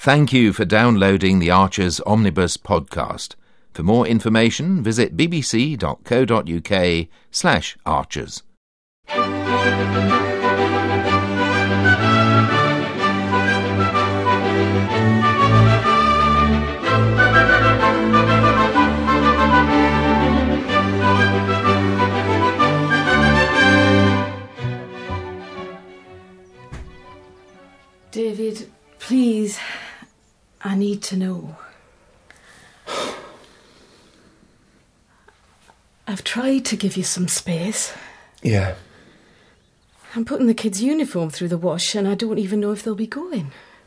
Thank you for downloading the Archers Omnibus podcast. For more information, visit bbc.co.uk/archers. David, please, I need to know. I've tried to give you some space. Yeah. I'm putting the kids' uniform through the wash and I don't even know if they'll be going.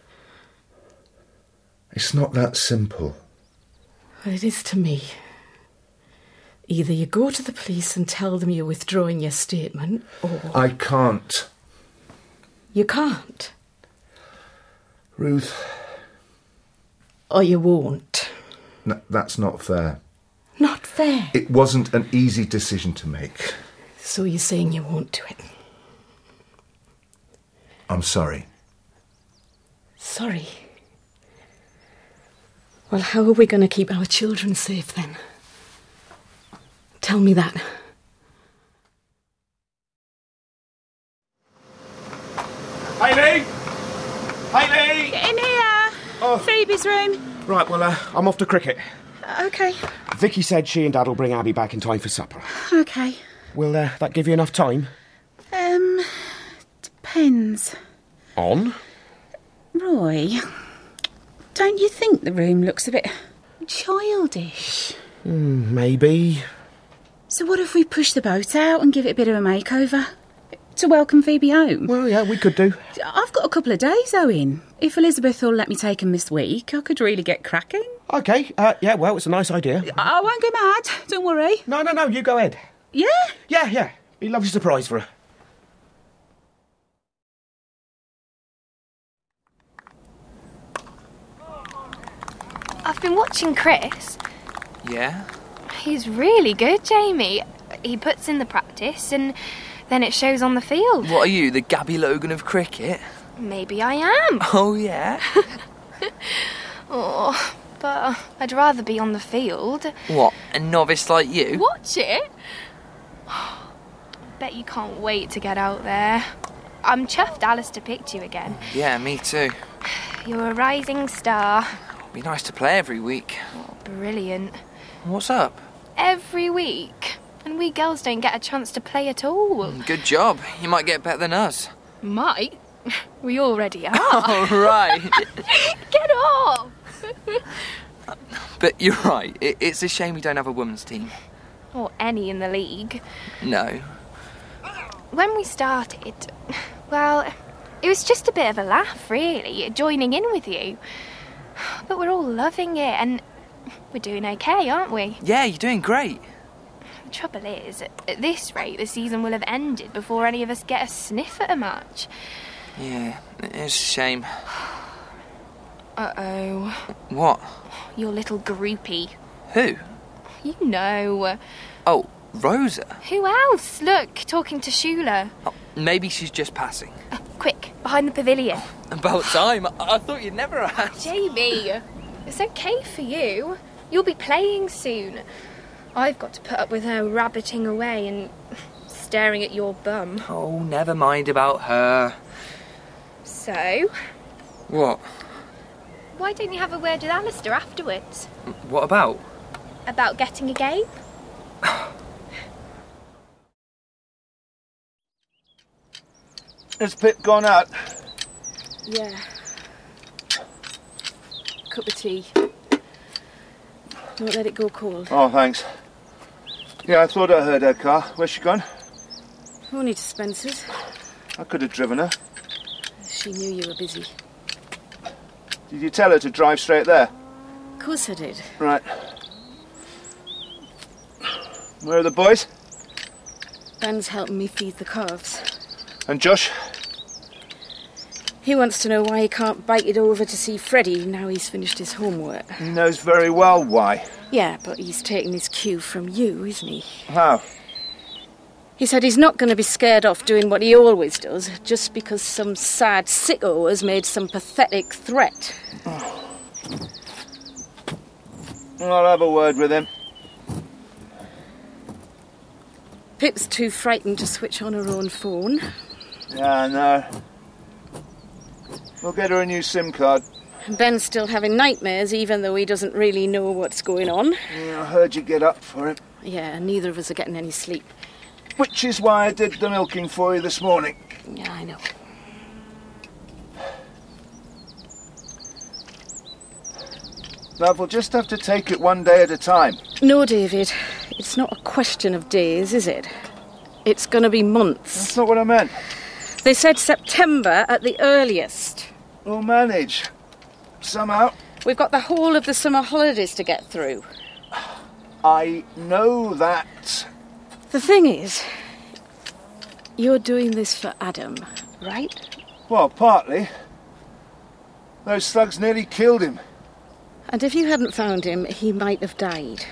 It's not that simple. Well, it is to me. Either you go to the police and tell them you're withdrawing your statement, or... I can't. You can't? Ruth. Or you won't? No, that's not fair. Not fair? It wasn't an easy decision to make. So you're saying you won't do it? I'm sorry. Sorry? Well, how are we going to keep our children safe then? Tell me that. Hayley! Hayley! Get in here! Oh. Phoebe's room. Right, well, I'm off to cricket. Okay. Vicky said she and Dad will bring Abby back in time for supper. Okay. Will that give you enough time? Depends. On? Roy, don't you think the room looks a bit childish? Maybe. So what if we push the boat out and give it a bit of a makeover? To welcome Phoebe home? Well, yeah, we could do. I've got a couple of days, Owen. If Elizabeth will let me take them this week, I could really get cracking. OK, yeah, well, it's a nice idea. I won't go mad, don't worry. No, you go ahead. Yeah? Yeah. Be a lovely surprise for her. I've been watching Chris. Yeah? He's really good, Jamie. He puts in the practice and then it shows on the field. What are you, the Gabby Logan of cricket? Maybe I am. Oh, yeah? Oh, but I'd rather be on the field. What, a novice like you? Watch it? Bet you can't wait to get out there. I'm chuffed Alistair picked you again. Yeah, me too. You're a rising star. It'd be nice to play every week. Oh, brilliant. What's up? Every week. And we girls don't get a chance to play at all. Good job. You might get better than us. Might? We already are. Oh, right. Get off! But you're right. It's a shame we don't have a women's team. Or any in the league. No. When we started, well, it was just a bit of a laugh, really, joining in with you. But we're all loving it, and we're doing okay, aren't we? Yeah, you're doing great. The trouble is, at this rate, the season will have ended before any of us get a sniff at a match. Yeah, it's a shame. Uh-oh. What? Your little groupie. Who? You know. Oh, Rosa. Who else? Look, talking to Shula. Oh, maybe she's just passing. Quick, behind the pavilion. About time. I thought you'd never ask. Jamie, it's okay for you. You'll be playing soon. I've got to put up with her rabbiting away and staring at your bum. Oh, never mind about her. So? What? Why don't you have a word with Alistair afterwards? What about? About getting a game? Has Pip gone out? Yeah. Cup of tea. Don't let it go cold. Oh, thanks. Yeah, I thought I heard her car. Where's she gone? Only to Spencer's. I could have driven her. She knew you were busy. Did you tell her to drive straight there? Of course I did. Right. Where are the boys? Ben's helping me feed the calves. And Josh? He wants to know why he can't bike it over to see Freddie now he's finished his homework. He knows very well why. Yeah, but he's taking his cue from you, isn't he? How? He said he's not going to be scared off doing what he always does, just because some sad sicko has made some pathetic threat. I'll have a word with him. Pip's too frightened to switch on her own phone. Yeah, I know. We'll get her a new SIM card. Ben's still having nightmares, even though he doesn't really know what's going on. Yeah, I heard you get up for it. Yeah, neither of us are getting any sleep. Which is why I did the milking for you this morning. Yeah, I know. Love, we'll just have to take it one day at a time. No, David, it's not a question of days, is it? It's going to be months. That's not what I meant. They said September at the earliest. We'll manage. Somehow. We've got the whole of the summer holidays to get through. I know that. The thing is, you're doing this for Adam, right? Well, partly. Those thugs nearly killed him. And if you hadn't found him, he might have died.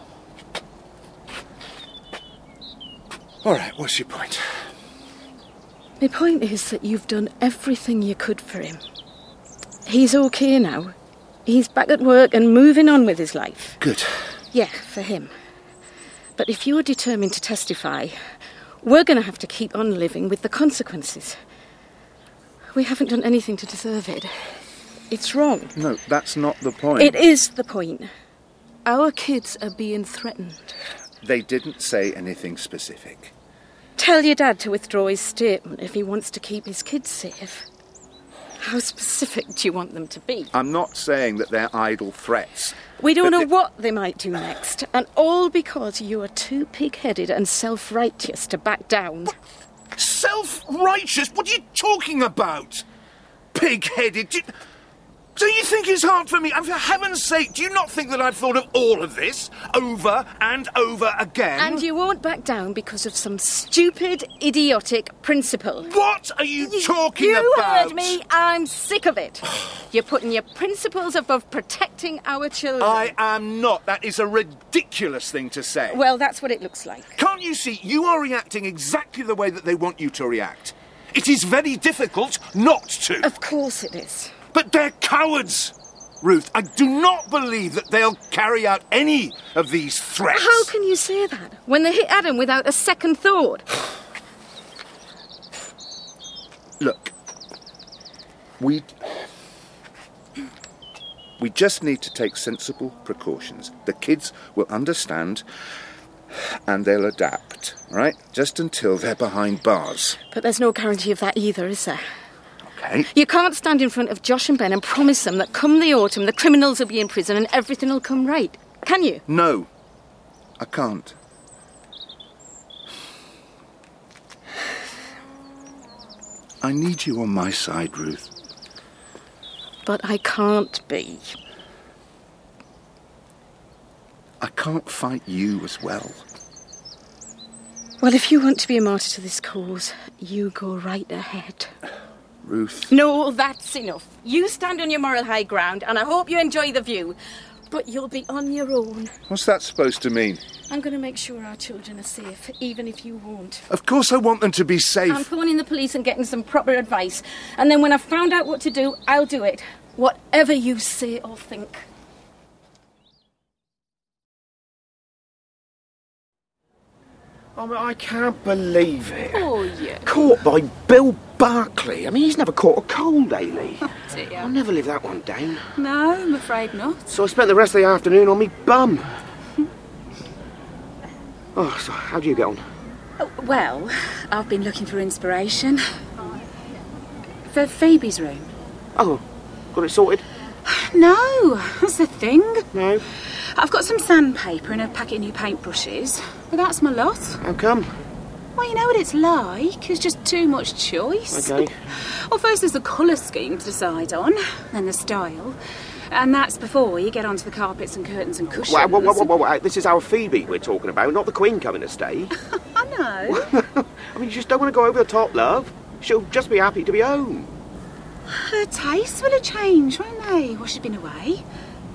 All right, what's your point? My point is that you've done everything you could for him. He's okay now. He's back at work and moving on with his life. Good. Yeah, for him. But if you're determined to testify, we're going to have to keep on living with the consequences. We haven't done anything to deserve it. It's wrong. No, that's not the point. It is the point. Our kids are being threatened. They didn't say anything specific. Tell your dad to withdraw his statement if he wants to keep his kids safe. How specific do you want them to be? I'm not saying that they're idle threats. We don't know what they might do next, and all because you are too pig-headed and self-righteous to back down. Self-righteous? What are you talking about? Pig-headed? Do you think it's hard for me? And for heaven's sake, do you not think that I've thought of all of this over and over again? And you won't back down because of some stupid, idiotic principle. What are you talking about? You heard me. I'm sick of it. You're putting your principles above protecting our children. I am not. That is a ridiculous thing to say. Well, that's what it looks like. Can't you see? You are reacting exactly the way that they want you to react. It is very difficult not to. Of course it is. But they're cowards, Ruth. I do not believe that they'll carry out any of these threats. How can you say that when they hit Adam without a second thought? Look, we just need to take sensible precautions. The kids will understand and they'll adapt, right? Just until they're behind bars. But there's no guarantee of that either, is there? Okay. You can't stand in front of Josh and Ben and promise them that come the autumn the criminals will be in prison and everything will come right. Can you? No, I can't. I need you on my side, Ruth. But I can't be. I can't fight you as well. Well, if you want to be a martyr to this cause, you go right ahead. Ruth. No, that's enough. You stand on your moral high ground, and I hope you enjoy the view. But you'll be on your own. What's that supposed to mean? I'm going to make sure our children are safe, even if you won't. Of course I want them to be safe. I'm phoning the police and getting some proper advice. And then when I've found out what to do, I'll do it. Whatever you say or think. I mean, I can't believe it. Oh, yeah. Caught by Bill Barclay. I mean, he's never caught a cold, Ailey. Oh, dear. I'll never live that one down. No, I'm afraid not. So I spent the rest of the afternoon on me bum. Oh, so how do you get on? Oh, well, I've been looking for inspiration. For Phoebe's room. Oh, got it sorted? No, that's the thing. No? I've got some sandpaper and a packet of new paintbrushes. But that's my lot. How come? Well, you know what it's like. There's just too much choice. Okay. Well, first there's the colour scheme to decide on, then the style. And that's before you get onto the carpets and curtains and cushions. Whoa. This is our Phoebe we're talking about, not the Queen coming to stay. I know. I mean, you just don't want to go over the top, love. She'll just be happy to be home. Her tastes will have changed, won't they? Well, she's been away.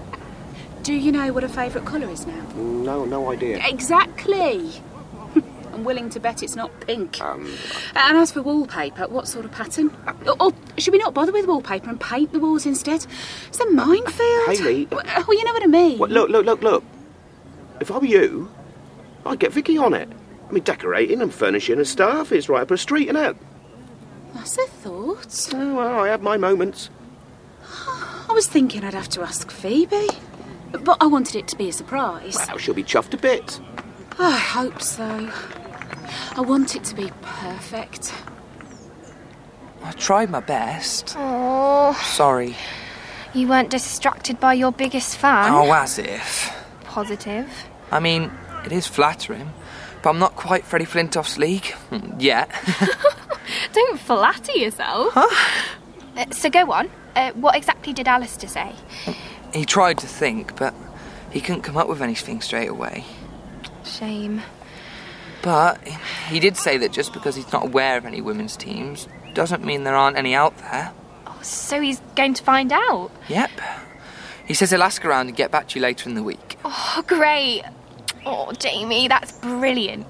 Do you know what her favourite colour is now? No idea. Exactly. I'm willing to bet it's not pink. And as for wallpaper, what sort of pattern? Or should we not bother with wallpaper and paint the walls instead? It's a minefield. Hayley. Well, you know what I mean. Well, look. If I were you, I'd get Vicky on it. I mean, decorating and furnishing and stuff is right up her street, isn't it? That's a thought. Oh, well, I have my moments. I was thinking I'd have to ask Phoebe. But I wanted it to be a surprise. Well, she'll be chuffed to bits. I hope so. I want it to be perfect. I tried my best. Oh, Sorry. you weren't distracted by your biggest fan? Oh, as if. Positive. I mean, it is flattering, but I'm not quite Freddie Flintoff's league. Yet. Don't flatter yourself. Huh? So go on. What exactly did Alistair say? He tried to think, but he couldn't come up with anything straight away. Shame. But he did say that just because he's not aware of any women's teams doesn't mean there aren't any out there. Oh, so he's going to find out? Yep. He says he'll ask around and get back to you later in the week. Oh, great. Oh, Jamie, that's brilliant.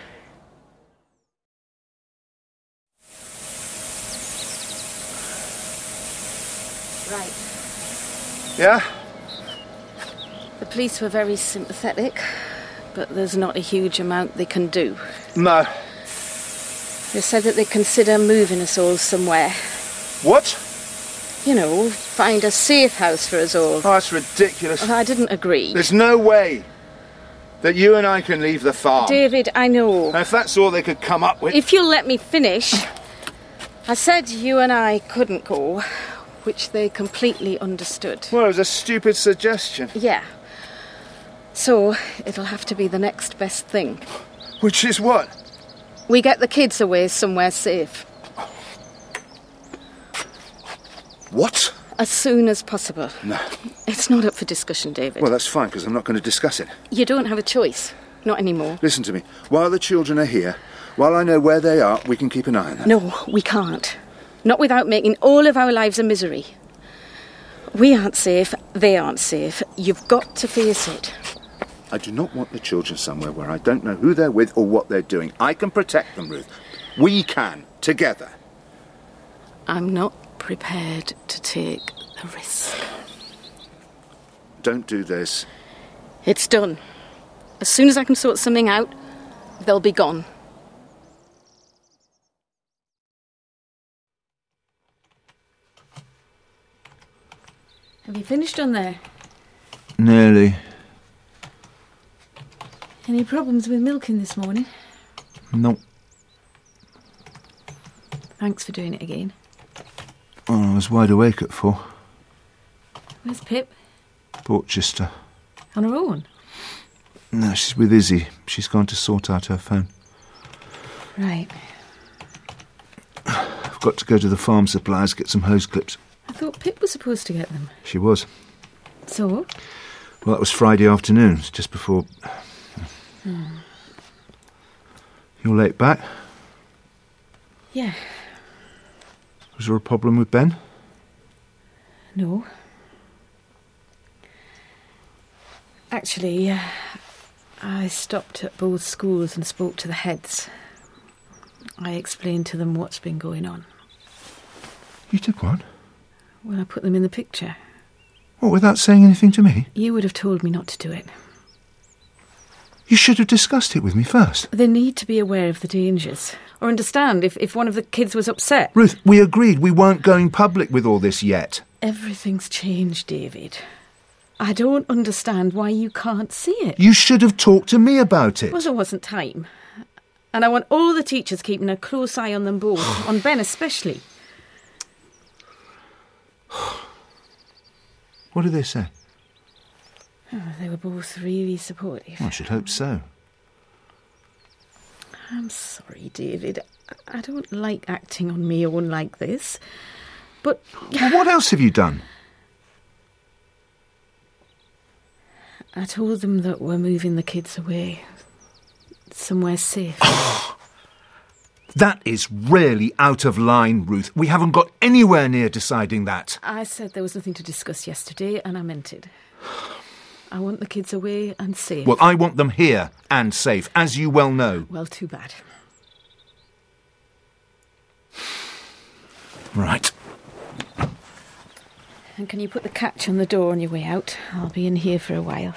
Right. Yeah? The police were very sympathetic, but there's not a huge amount they can do. No. They said that they consider moving us all somewhere. What? You know, find a safe house for us all. Oh, that's ridiculous. Well, I didn't agree. There's no way that you and I can leave the farm. David, I know. And if that's all they could come up with... If you'll let me finish. I said you and I couldn't go, which they completely understood. Well, it was a stupid suggestion. Yeah. So, it'll have to be the next best thing. Which is what? We get the kids away somewhere safe. What? As soon as possible. No. It's not up for discussion, David. Well, that's fine, because I'm not going to discuss it. You don't have a choice. Not anymore. Listen to me. While the children are here, while I know where they are, we can keep an eye on them. No, we can't. Not without making all of our lives a misery. We aren't safe, they aren't safe. You've got to face it. I do not want the children somewhere where I don't know who they're with or what they're doing. I can protect them, Ruth. We can, together. I'm not prepared to take the risk. Don't do this. It's done. As soon as I can sort something out, they'll be gone. Have you finished on there? Nearly. Any problems with milking this morning? Nope. Thanks for doing it again. Oh, I was wide awake at 4. Where's Pip? Portchester. On her own? No, she's with Izzy. She's gone to sort out her phone. Right. I've got to go to the farm supplies, get some hose clips. I thought Pip was supposed to get them. She was. So? Well, that was Friday afternoon, just before... You're late back? Yeah. Was there a problem with Ben? No. Actually, I stopped at both schools and spoke to the heads. I explained to them what's been going on. You did what? Well, I put them in the picture. What, without saying anything to me? You would have told me not to do it. You should have discussed it with me first. They need to be aware of the dangers, or understand if one of the kids was upset. Ruth, we agreed we weren't going public with all this yet. Everything's changed, David. I don't understand why you can't see it. You should have talked to me about it. Well, there wasn't time. And I want all the teachers keeping a close eye on them both, on Ben especially. What did they say? Oh, they were both really supportive. I should hope so. I'm sorry, David. I don't like acting on my own like this. But... Well, what else have you done? I told them that we're moving the kids away. Somewhere safe. That is really out of line, Ruth. We haven't got anywhere near deciding that. I said there was nothing to discuss yesterday, and I meant it. I want the kids away and safe. Well, I want them here and safe, as you well know. Well, too bad. Right. And can you put the catch on the door on your way out? I'll be in here for a while.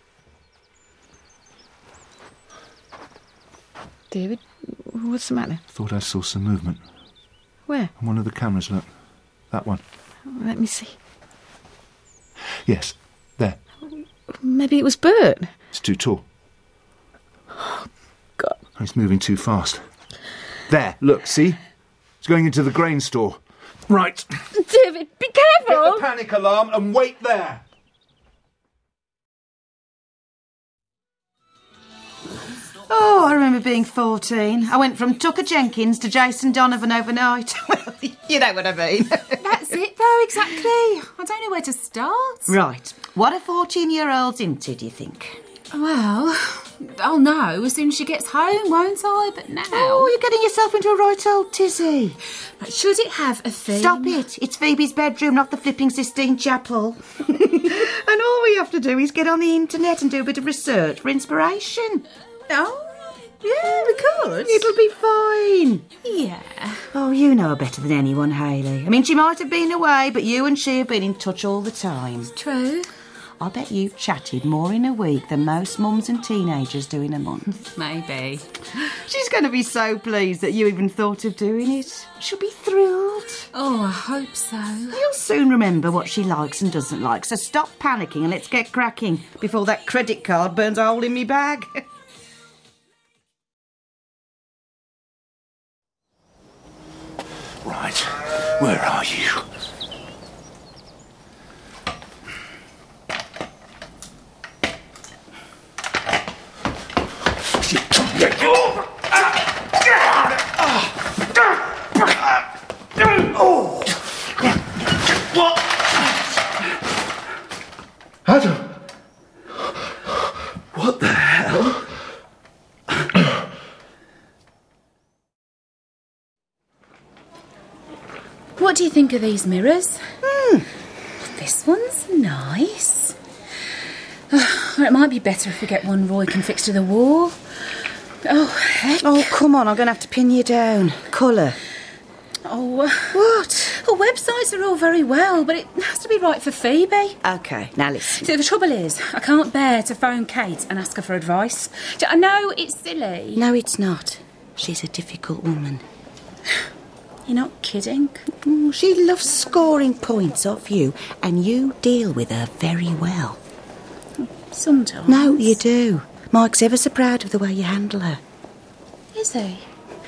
David, what's the matter? Thought I saw some movement. Where? On one of the cameras, look. That one. Let me see. Yes, there. Maybe it was Bert. It's too tall. Oh, God. He's moving too fast. There, look, see? It's going into the grain store. Right. David, be careful! Get the panic alarm and wait there. Oh, I remember being 14. I went from Tucker Jenkins to Jason Donovan overnight. Well, you know what I mean. That's it, though, exactly. I don't know where to start. Right. What a 14-year-old's into, do you think? Well, I'll know as soon as she gets home, won't I? But now... Oh, you're getting yourself into a right old tizzy. But should it have a theme? Stop it. It's Phoebe's bedroom, not the flipping Sistine Chapel. And all we have to do is get on the internet and do a bit of research for inspiration. Oh, yeah, we could. It'll be fine. Yeah. Oh, you know her better than anyone, Hayley. I mean, she might have been away, but you and she have been in touch all the time. True. I bet you've chatted more in a week than most mums and teenagers do in a month. Maybe. She's going to be so pleased that you even thought of doing it. She'll be thrilled. Oh, I hope so. You'll soon remember what she likes and doesn't like, so stop panicking and let's get cracking before that credit card burns a hole in me bag. Right, where are you? What? Adam? What the hell? What do you think of these mirrors? This one's nice. Or it might be better if we get one Roy can fix to the wall. Oh, heck. Oh, come on, I'm going to have to pin you down. Colour. Oh, what? Well, websites are all very well, but it has to be right for Phoebe. OK, now listen. See, the trouble is, I can't bear to phone Kate and ask her for advice. I know it's silly. No, it's not. She's a difficult woman. You're not kidding? Oh, she loves scoring points off you, and you deal with her very well. Sometimes. No, you do. Mike's ever so proud of the way you handle her. Is he?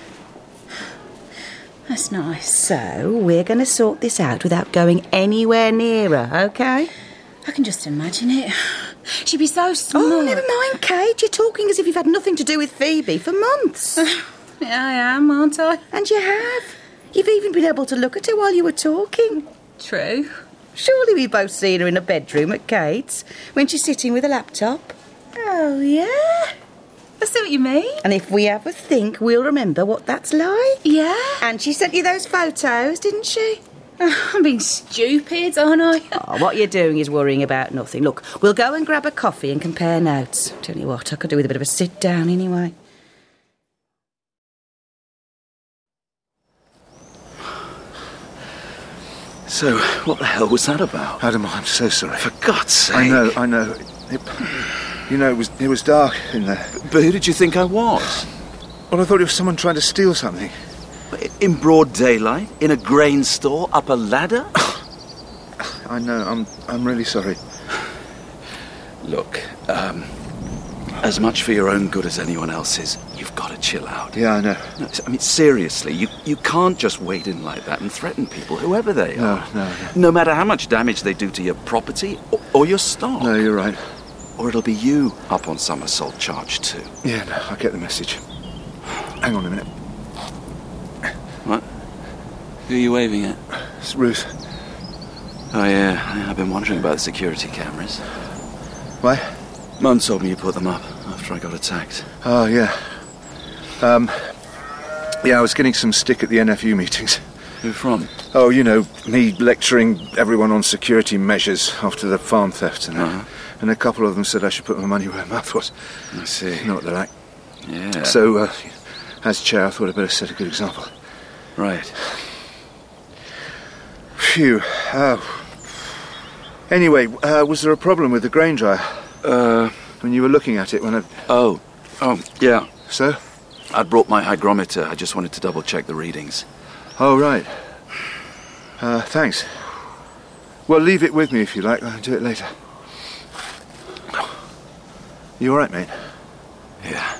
That's nice. So, we're going to sort this out without going anywhere near her, OK? I can just imagine it. She'd be so small. Oh, never mind, Kate. You're talking as if you've had nothing to do with Phoebe for months. Yeah, I am, aren't I? And you have. You've even been able to look at her while you were talking. True. Surely we've both seen her in a bedroom at Kate's when she's sitting with a laptop. Oh, yeah? I see what you mean. And if we have a think, we'll remember what that's like. Yeah. And she sent you those photos, didn't she? I'm being stupid, aren't I? Oh, what you're doing is worrying about nothing. Look, we'll go and grab a coffee and compare notes. Tell you what, I could do with a bit of a sit down anyway. So, what the hell was that about? Adam, I'm so sorry. For God's sake. I know. It was dark in there. But who did you think I was? Well, I thought it was someone trying to steal something. In broad daylight? In a grain store? Up a ladder? I know, I'm really sorry. Look, as much for your own good as anyone else's, you've got to chill out. Yeah, I know. No, I mean, seriously, you can't just wade in like that and threaten people, whoever they are. No. No matter how much damage they do to your property or your stock. No, you're right. Or it'll be you up on some assault charge too. Yeah, no, I get the message. Hang on a minute. What? Who are you waving at? It's Ruth. Oh, yeah. I've been wondering about the security cameras. Why? Mum told me you put them up after I got attacked. Oh, yeah. Yeah, I was getting some stick at the NFU meetings. Who from? Oh, you know, me lecturing everyone on security measures after the farm theft and a couple of them said I should put my money where my mouth was. I see. You know what they're like. Yeah. So, as chair, I thought I'd better set a good example. Right. Phew. Anyway, was there a problem with the grain dryer? When you were looking at it when I... Oh, yeah. So? I'd brought my hygrometer. I just wanted to double-check the readings. Oh, right. Thanks. Well, leave it with me if you like. I'll do it later. You all right, mate? Yeah.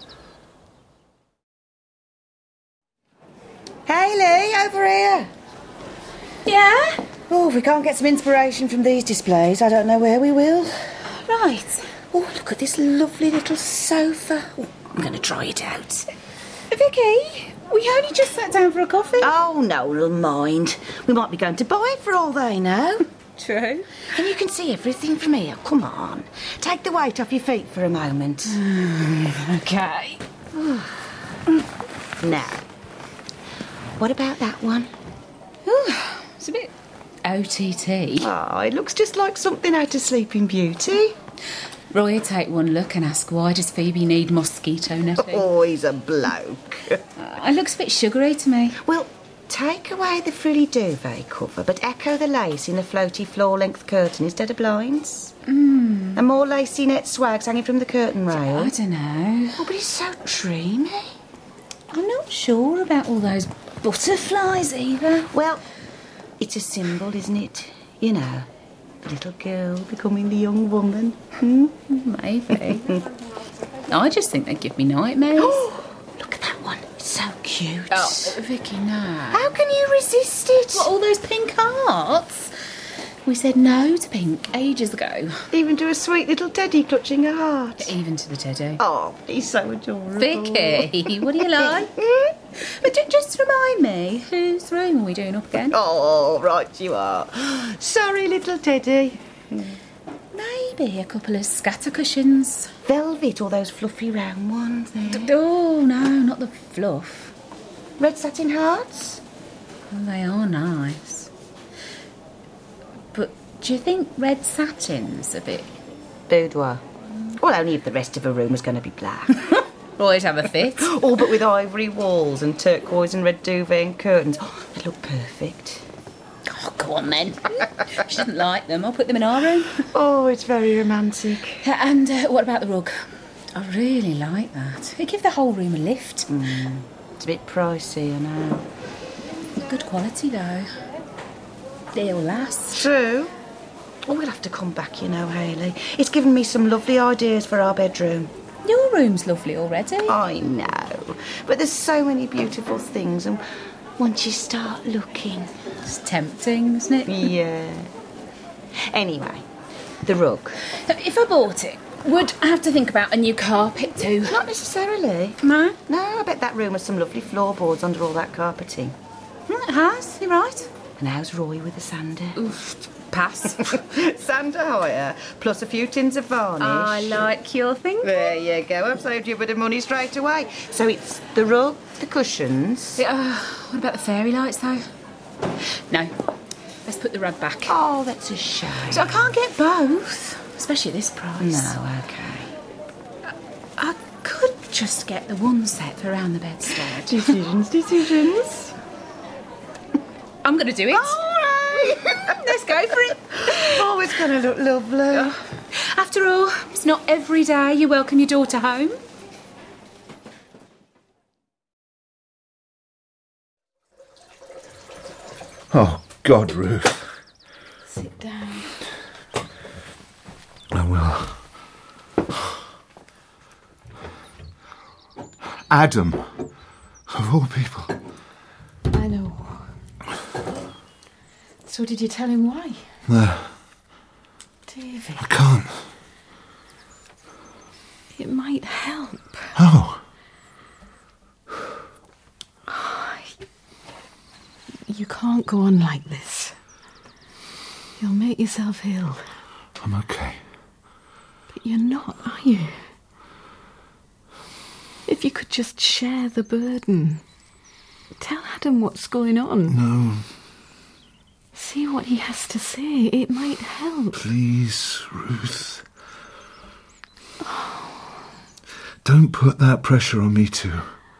Hey, Lee, over here. Yeah? Oh, if we can't get some inspiration from these displays, I don't know where we will. Right. Oh, look at this lovely little sofa. Oh, I'm going to try it out. Vicky, we only just sat down for a coffee. Oh, no, we'll mind. We might be going to buy it for all they know. True. And you can see everything from here. Come on. Take the weight off your feet for a moment. Okay. Now, what about that one? Ooh, it's a bit OTT. Oh, it looks just like something out of Sleeping Beauty. Roy, take one look and ask, why does Phoebe need mosquito netting? Oh, he's a bloke. It looks a bit sugary to me. Well, take away the frilly duvet cover, but echo the lace in the floaty floor-length curtain instead of blinds. And more lacy net swags hanging from the curtain rail. I don't know. Oh, but it's so dreamy. I'm not sure about all those butterflies either. Well, it's a symbol, isn't it? You know, the little girl becoming the young woman. Maybe. I just think they give me nightmares. Look at that one. It's so cute. Oh, Vicky, no. How can you resist it? What, all those pink hearts? We said no to pink ages ago. Even to a sweet little teddy clutching a heart. Even to the teddy. Oh, he's so adorable. Vicky, what do you like? But just remind me, whose room are we doing up again? Oh, right you are. Sorry, little teddy. Maybe a couple of scatter cushions. Velvet, or those fluffy round ones there. Oh, no, not the fluff. Red satin hearts? Oh, they are nice. But do you think red satin's a bit... Boudoir. Well, only if the rest of the room was going to be black. Roy'd have a fit. All but with ivory walls and turquoise and red duvet and curtains. Oh, they look perfect. Oh, go on then. She doesn't like them. I'll put them in our room. Oh, it's very romantic. And what about the rug? I really like that. It'd give the whole room a lift. It's a bit pricey, I know. Good quality, though. They'll last. True. Oh, we'll have to come back, you know, Hayley. It's given me some lovely ideas for our bedroom. Your room's lovely already. I know. But there's so many beautiful things, and once you start looking... It's tempting, isn't it? Yeah. Anyway, the rug. If I bought it, would I have to think about a new carpet too? Not necessarily. No? No, I bet that room has some lovely floorboards under all that carpeting. It has, you're right. And how's Roy with the sander? Oof, pass. Sander hire, plus a few tins of varnish. I like your thinking. There you go, I've saved you a bit of money straight away. So it's the rug, the cushions... what about the fairy lights, though? No, let's put the rug back. Oh, that's a shame. So I can't get both, especially at this price. No, OK. I could just get the one set for around the bedstead. Decisions. I'm going to do it. All right. Let's go for it. Oh, it's going to look lovely. After all, it's not every day you welcome your daughter home. Oh, God, Ruth. Sit down. I will. Adam, of all people. I know. So did you tell him why? No. David. I can't. It might help. Oh. You can't go on like this. You'll make yourself ill. I'm okay. But you're not, are you? If you could just share the burden. Tell Adam what's going on. No. See what he has to say. It might help. Please, Ruth. Don't put that pressure on me too.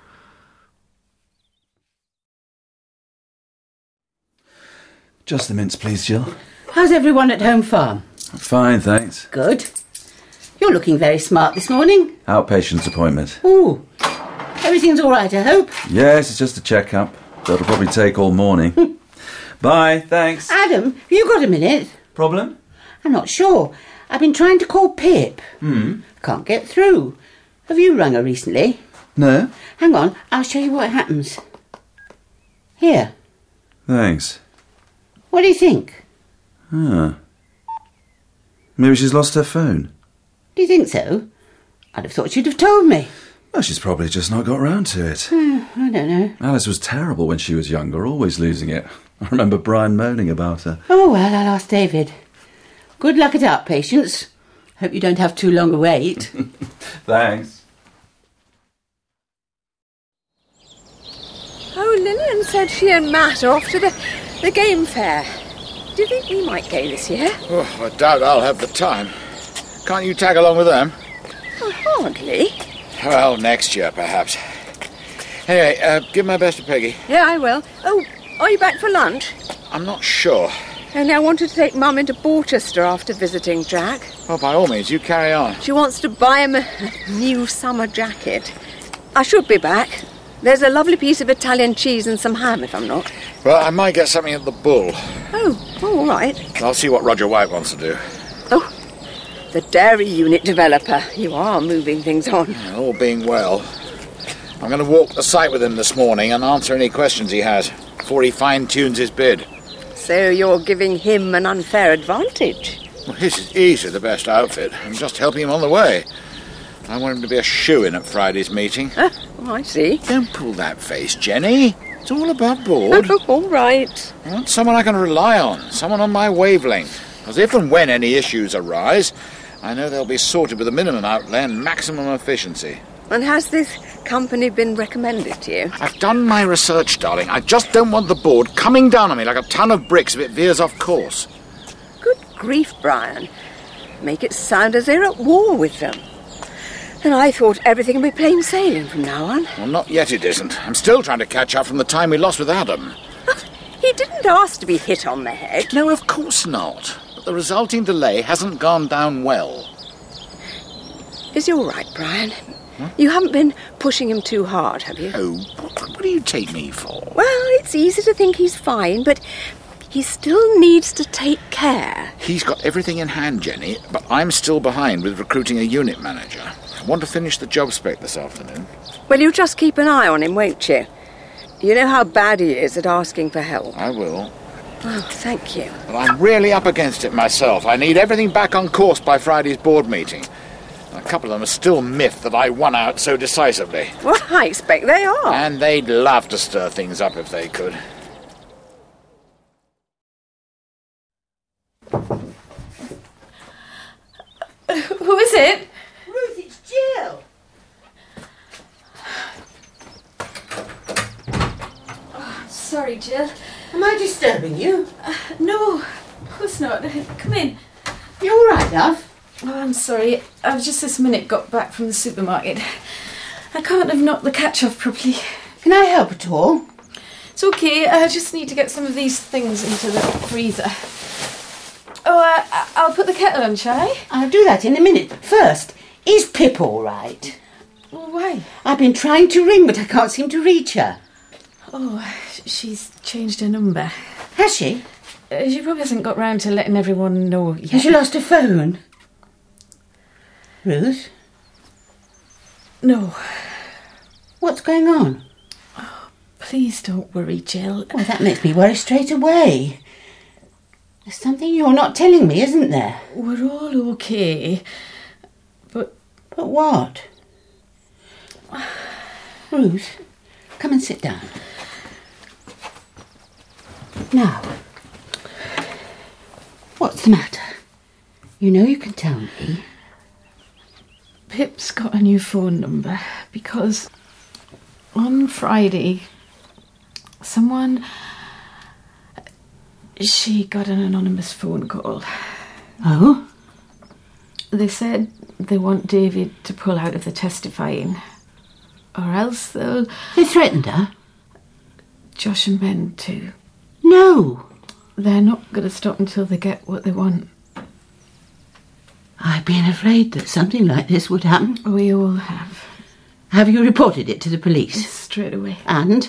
Just the mince, please, Jill. How's everyone at home farm? Fine, thanks. Good. You're looking very smart this morning. Outpatient's appointment. Ooh. Everything's all right, I hope. Yes, it's just a check-up. That'll probably take all morning. Bye, thanks. Adam, have you got a minute? Problem? I'm not sure. I've been trying to call Pip. Can't get through. Have you rung her recently? No. Hang on, I'll show you what happens. Here. Thanks. What do you think? Maybe she's lost her phone. Do you think so? I'd have thought she'd have told me. Well, she's probably just not got round to it. I don't know. Alice was terrible when she was younger, always losing it. I remember Brian moaning about her. Oh, well, I'll ask David. Good luck at outpatients. Hope you don't have too long a wait. Thanks. Oh, Lillian said she and Matt are off to the game fair. Do you think we might go this year? Oh, I doubt I'll have the time. Can't you tag along with them? Oh, hardly. Well, next year, perhaps. Anyway, give my best to Peggy. Yeah, I will. Oh, are you back for lunch? I'm not sure. Only I wanted to take Mum into Borchester after visiting Jack. Well, by all means, you carry on. She wants to buy him a new summer jacket. I should be back. There's a lovely piece of Italian cheese and some ham, if I'm not. Well, I might get something at the Bull. Oh, all right. I'll see what Roger White wants to do. Oh, the dairy unit developer. You are moving things on. Yeah, all being well. I'm going to walk the site with him this morning and answer any questions he has before he fine-tunes his bid. So you're giving him an unfair advantage? Well, this is easily the best outfit. I'm just helping him on the way. I want him to be a shoo-in at Friday's meeting. Oh, I see. Don't pull that face, Jenny. It's all above board. Oh, all right. I want someone I can rely on, someone on my wavelength. Because if and when any issues arise, I know they'll be sorted with a minimum outlay and maximum efficiency. And has this company been recommended to you? I've done my research, darling. I just don't want the board coming down on me like a ton of bricks if it veers off course. Good grief, Brian. Make it sound as they're at war with them. And I thought everything would be plain sailing from now on. Well, not yet it isn't. I'm still trying to catch up from the time we lost with Adam. He didn't ask to be hit on the head. No, of course not. But the resulting delay hasn't gone down well. Is he all right, Brian? Huh? You haven't been pushing him too hard, have you? Oh, what do you take me for? Well, it's easy to think he's fine, but he still needs to take care. He's got everything in hand, Jenny, but I'm still behind with recruiting a unit manager. I want to finish the job spec this afternoon. Well, you'll just keep an eye on him, won't you? You know how bad he is at asking for help. I will. Oh, thank you. But I'm really up against it myself. I need everything back on course by Friday's board meeting. A couple of them are still miffed that I won out so decisively. Well, I expect they are. And they'd love to stir things up if they could. Who is it? Ruth, it's Jill. Oh, sorry, Jill. Am I disturbing you? No, of course not. Come in. You all right, love? Oh, I'm sorry. I've just this minute got back from the supermarket. I can't have knocked the catch off properly. Can I help at all? It's okay. I just need to get some of these things into the freezer. Oh, I'll put the kettle on, shall I? I'll do that in a minute. But first, is Pip all right? Well, why? I've been trying to ring, but I can't seem to reach her. Oh, she's changed her number. Has she? She probably hasn't got round to letting everyone know yet. Has she lost her phone? Ruth? No. What's going on? Oh, please don't worry, Jill. Well, that makes me worry straight away. There's something you're not telling me, isn't there? We're all okay. But what? Ruth, come and sit down. Now, what's the matter? You know you can tell me. Pip's got a new phone number because on Friday Someone... She got an anonymous phone call. Oh? They said they want David to pull out of the testifying. Or else they'll... They threatened her? Josh and Ben too. No. They're not going to stop until they get what they want. I've been afraid that something like this would happen. We all have. Have you reported it to the police? Straight away. And?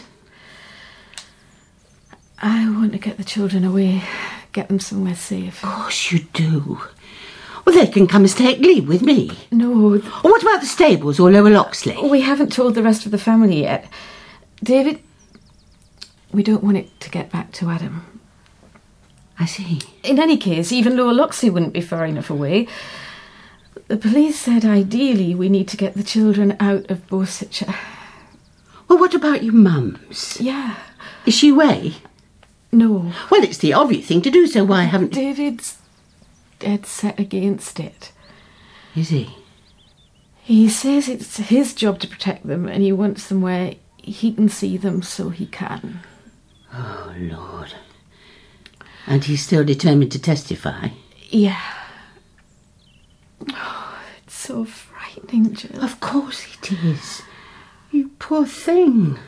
I want to get the children away, get them somewhere safe. Of course you do. Well, they can come and stay at Glebe with me. No. Or what about the stables or Lower Loxley? We haven't told the rest of the family yet. David, we don't want it to get back to Adam. I see. In any case, even Lower Loxley wouldn't be far enough away. The police said ideally we need to get the children out of Borsetshire. Well, what about your mum's? Yeah. Is she away? No. Well, it's the obvious thing to do, so why haven't... David's dead set against it. Is he? He says it's his job to protect them and he wants them where he can see them so he can. Oh, Lord. And he's still determined to testify? Yeah. Oh, it's so frightening, Jill. Of course it is. You poor thing.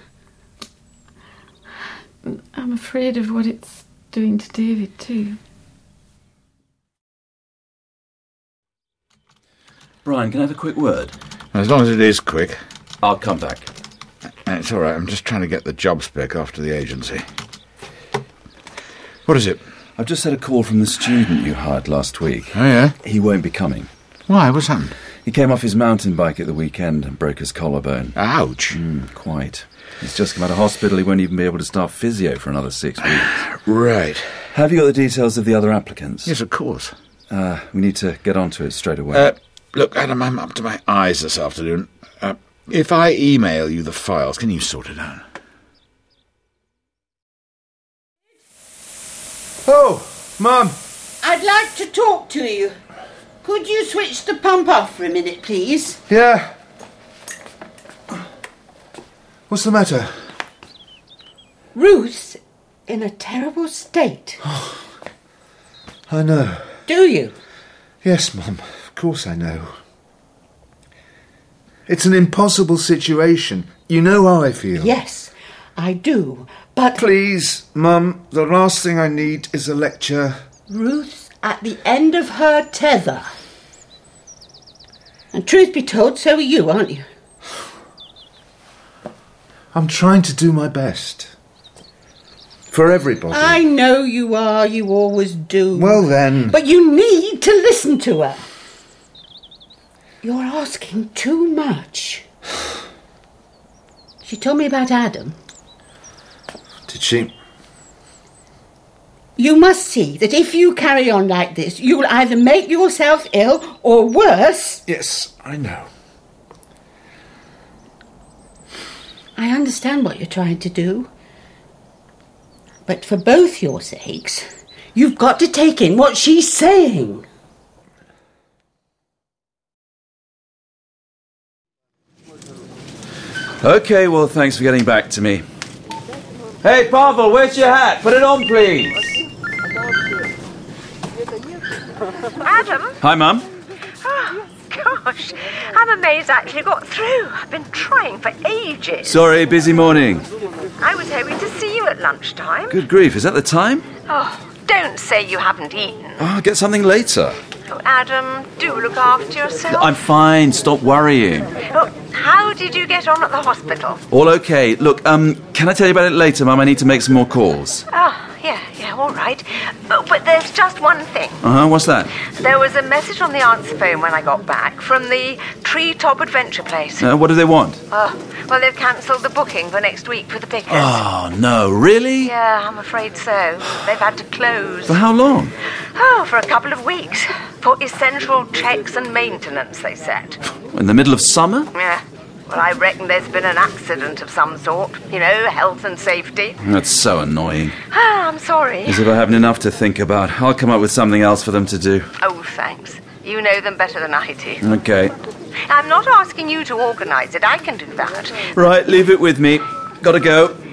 I'm afraid of what it's doing to David too. Brian, can I have a quick word? As long as it is quick. I'll come back. It's all right. I'm just trying to get the job spec after the agency. What is it? I've just had a call from the student you hired last week. Oh, yeah? He won't be coming. Why? What's happened? He came off his mountain bike at the weekend and broke his collarbone. Ouch. Quite. He's just come out of hospital. He won't even be able to start physio for another 6 weeks. Right. Have you got the details of the other applicants? Yes, of course. We need to get onto it straight away. Look, Adam, I'm up to my eyes this afternoon. If I email you the files, can you sort it out? Oh, Mum. I'd like to talk to you. Could you switch the pump off for a minute, please? Yeah. What's the matter? Ruth's in a terrible state. I know. Do you? Yes, Mum. Of course I know. It's an impossible situation. You know how I feel. Yes, I do, but... Please, Mum, the last thing I need is a lecture. Ruth's at the end of her tether. And truth be told, so are you, aren't you? I'm trying to do my best. For everybody. I know you are, you always do. Well then... But you need to listen to her. You're asking too much. She told me about Adam. Did she? You must see that if you carry on like this, you'll either make yourself ill or worse... Yes, I know. I understand what you're trying to do. But for both your sakes, you've got to take in what she's saying. OK, well, thanks for getting back to me. Hey, Pavel, where's your hat? Put it on, please. Adam? Hi, Mum. Oh, gosh. I'm amazed I actually got through. I've been trying for ages. Sorry, busy morning. I was hoping to see you at lunchtime. Good grief, is that the time? Oh, don't say you haven't eaten. Oh, I'll get something later. Oh, Adam, do look after yourself. I'm fine, stop worrying. Oh, how did you get on at the hospital? All OK. Look, can I tell you about it later, Mum? I need to make some more calls. Oh, yeah, all right. Oh, but there's just one thing. What's that? There was a message on the answer phone when I got back from the Treetop Adventure Place. What do they want? Oh, well, they've cancelled the booking for next week for the pickers. Oh, no, really? Yeah, I'm afraid so. They've had to close. For how long? Oh, for a couple of weeks. For essential checks and maintenance, they said. In the middle of summer? Yeah. Well, I reckon there's been an accident of some sort. You know, health and safety. That's so annoying. Ah, I'm sorry. As if I haven't enough to think about. I'll come up with something else for them to do. Oh, thanks. You know them better than I do. OK. I'm not asking you to organise it. I can do that. Right, leave it with me. Gotta go. Oh,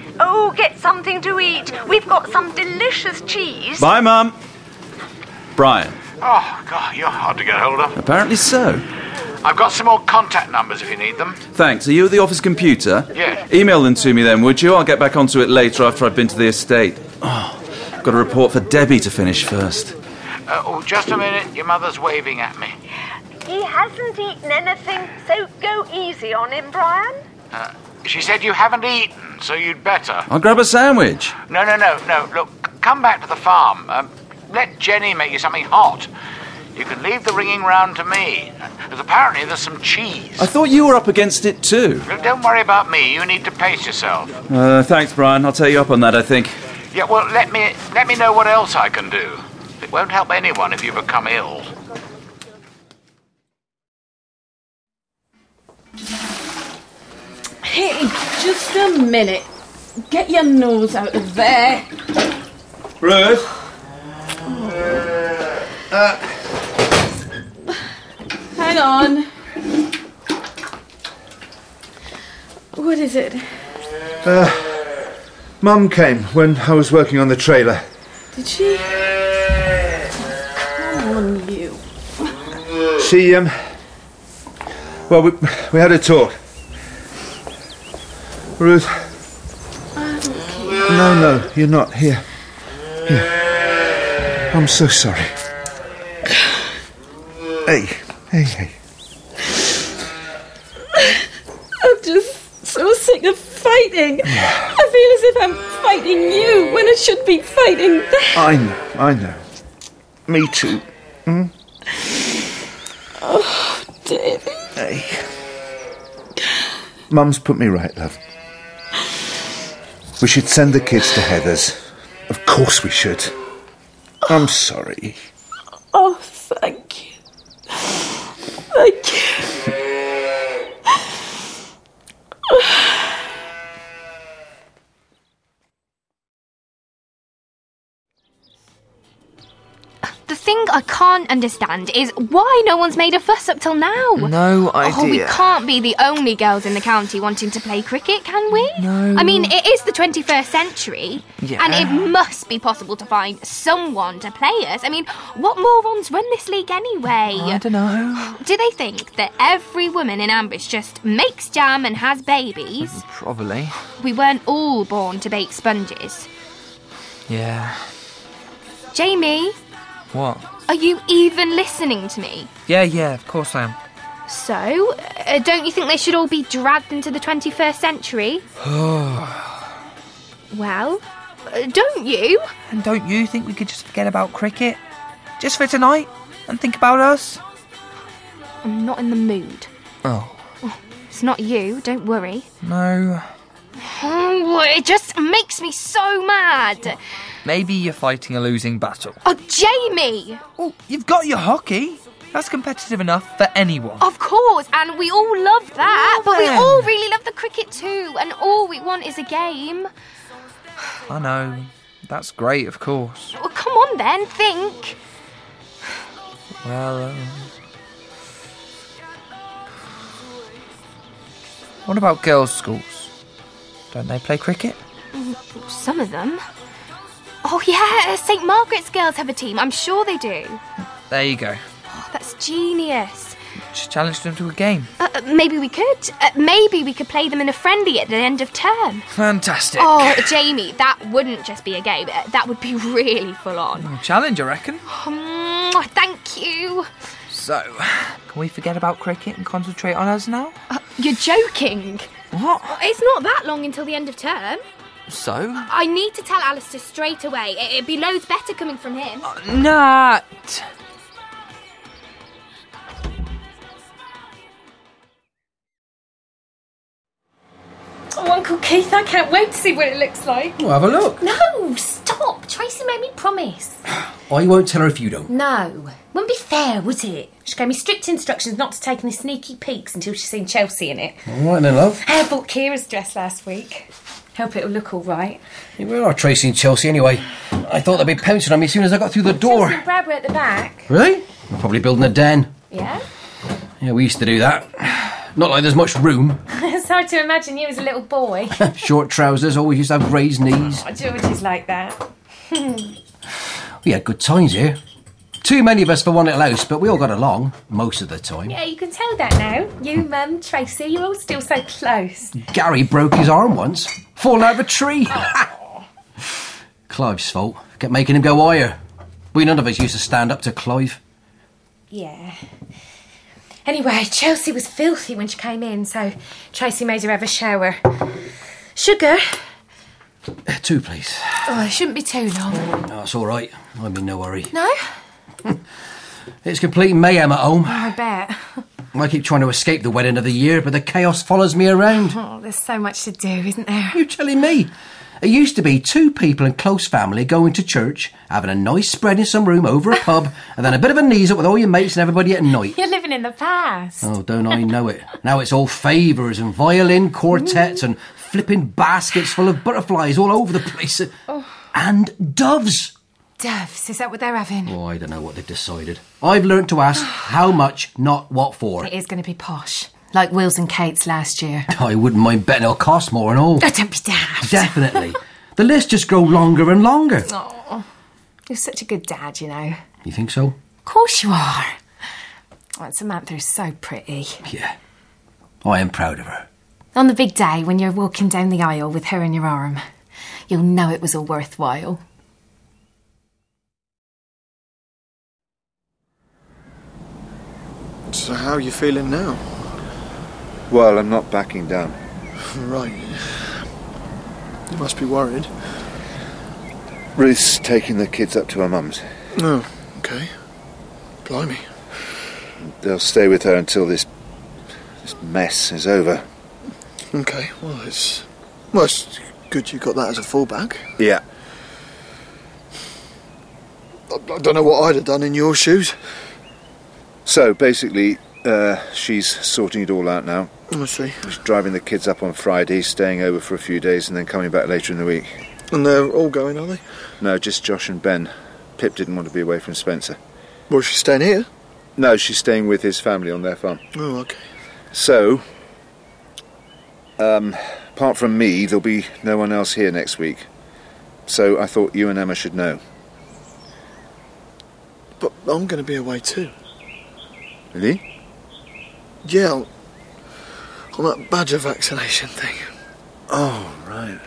all get something to eat. We've got some delicious cheese. Bye, Mum. Brian. Oh, God, you're hard to get hold of. Apparently so. I've got some more contact numbers if you need them. Thanks. Are you at the office computer? Yeah. Email them to me then, would you? I'll get back onto it later after I've been to the estate. Oh, I've got a report for Debbie to finish first. Just a minute. Your mother's waving at me. He hasn't eaten anything, so go easy on him, Brian. She said you haven't eaten, so you'd better. I'll grab a sandwich. No. Look, come back to the farm. Let Jenny make you something hot. You can leave the ringing round to me. Because apparently there's some cheese. I thought you were up against it too. Look, don't worry about me. You need to pace yourself. Thanks, Brian. I'll take you up on that, I think. Yeah, well, let me know what else I can do. It won't help anyone if you become ill. Hey, just a minute. Get your nose out of there. Ruth? Hang on. What is it? Mum came when I was working on the trailer. Did she? Come on, you. She, well, we had a talk. Ruth. No, you're not. Here. I'm so sorry. Hey. I'm just so sick of fighting. I feel as if I'm fighting you when I should be fighting them. I know. Me too. Hmm? Oh, David. Hey. Mum's put me right, love. We should send the kids to Heather's. Of course we should. I'm sorry. Oh, thank you. Thank you. The thing I can't understand is why no one's made a fuss up till now. No idea. Oh, we can't be the only girls in the county wanting to play cricket, can we? No. I mean, it is the 21st century. Yeah. And it must be possible to find someone to play us. I mean, what morons run this league anyway? I don't know. Do they think that every woman in Ambush just makes jam and has babies? Probably. We weren't all born to bake sponges. Yeah. Jamie? What? Are you even listening to me? Yeah, of course I am. So, don't you think they should all be dragged into the 21st century? Well, don't you? And don't you think we could just forget about cricket? Just for tonight? And think about us? I'm not in the mood. Oh. It's not you, don't worry. No. Oh, it just makes me so mad. Maybe you're fighting a losing battle. Oh, Jamie! Well, you've got your hockey. That's competitive enough for anyone. Of course, and we all love that. But we all really love the cricket too, and all we want is a game. I know. That's great, of course. Well, come on then, think. Well, what about girls' schools? Don't they play cricket? Some of them. Oh yeah, St. Margaret's girls have a team. I'm sure they do. There you go. Oh, that's genius. Just challenge them to a game. Maybe we could. Maybe we could play them in a friendly at the end of term. Fantastic. Oh, Jamie, that wouldn't just be a game. That would be really full on. Challenge, I reckon. Thank you. So, can we forget about cricket and concentrate on us now? You're joking. What? It's not that long until the end of term. So? I need to tell Alistair straight away. It'd be loads better coming from him. Nat! Oh, Uncle Keith, I can't wait to see what it looks like. Well, have a look. No, stop. Tracy made me promise. I won't tell her if you don't. No, wouldn't be fair, would it? She gave me strict instructions not to take any sneaky peeks until she's seen Chelsea in it. All right then, love. I bought Kira's dress last week. Hope it'll look all right. Yeah, where are Tracy and Chelsea anyway? I thought they'd be pouncing on me as soon as I got through the door. Chelsea and Brad were at the back. Really? We're probably building a den. Yeah? Yeah, we used to do that. Not like there's much room. It's hard to imagine you as a little boy. Short trousers, always used to have raised knees. Oh, George is like that. We had good times here. Too many of us for one little house, but we all got along most of the time. Yeah, you can tell that now. You, Mum, Tracy, you're all still so close. Gary broke his arm once, falling out of a tree. Clive's fault. Kept making him go higher. We none of us used to stand up to Clive. Yeah. Anyway, Chelsea was filthy when she came in, so Tracy made her have a shower. Sugar? 2, please. Oh, it shouldn't be too long. No, that's all right. I'm in no hurry. No? It's complete mayhem at home. Oh, I bet. I keep trying to escape the wedding of the year, but the chaos follows me around. Oh, there's so much to do, isn't there? You're telling me? It used to be 2 people in close family going to church, having a nice spread in some room over a pub, and then a bit of a knees up with all your mates and everybody at night. You're living in the past. Oh, don't I know it. Now it's all favours and violin quartets and flipping baskets full of butterflies all over the place. Oh. And doves. Doves, is that what they're having? Oh, I don't know what they've decided. I've learnt to ask how much, not what for. It is going to be posh. Like Will's and Kate's last year. I wouldn't mind betting it'll cost more and all. Oh, don't be daft. Definitely. The list just grow longer and longer. Oh, you're such a good dad, you know. You think so? Of course you are. Oh, Samantha is so pretty. Yeah. I am proud of her. On the big day, when you're walking down the aisle with her in your arm, you'll know it was all worthwhile. So how are you feeling now? Well, I'm not backing down. Right. You must be worried. Ruth's taking the kids up to her mum's. Oh, okay. Blimey. They'll stay with her until this mess is over. Okay, well, it's good you got that as a fallback. Yeah. I don't know what I'd have done in your shoes. So, basically, she's sorting it all out now. I see. She's driving the kids up on Friday, staying over for a few days, and then coming back later in the week. And they're all going, are they? No, just Josh and Ben. Pip didn't want to be away from Spencer. Well, she's staying here? No, she's staying with his family on their farm. Oh, okay. So, apart from me, there'll be no one else here next week. So I thought you and Emma should know. But I'm going to be away too. Really? Yeah, on that badger vaccination thing. Oh, right.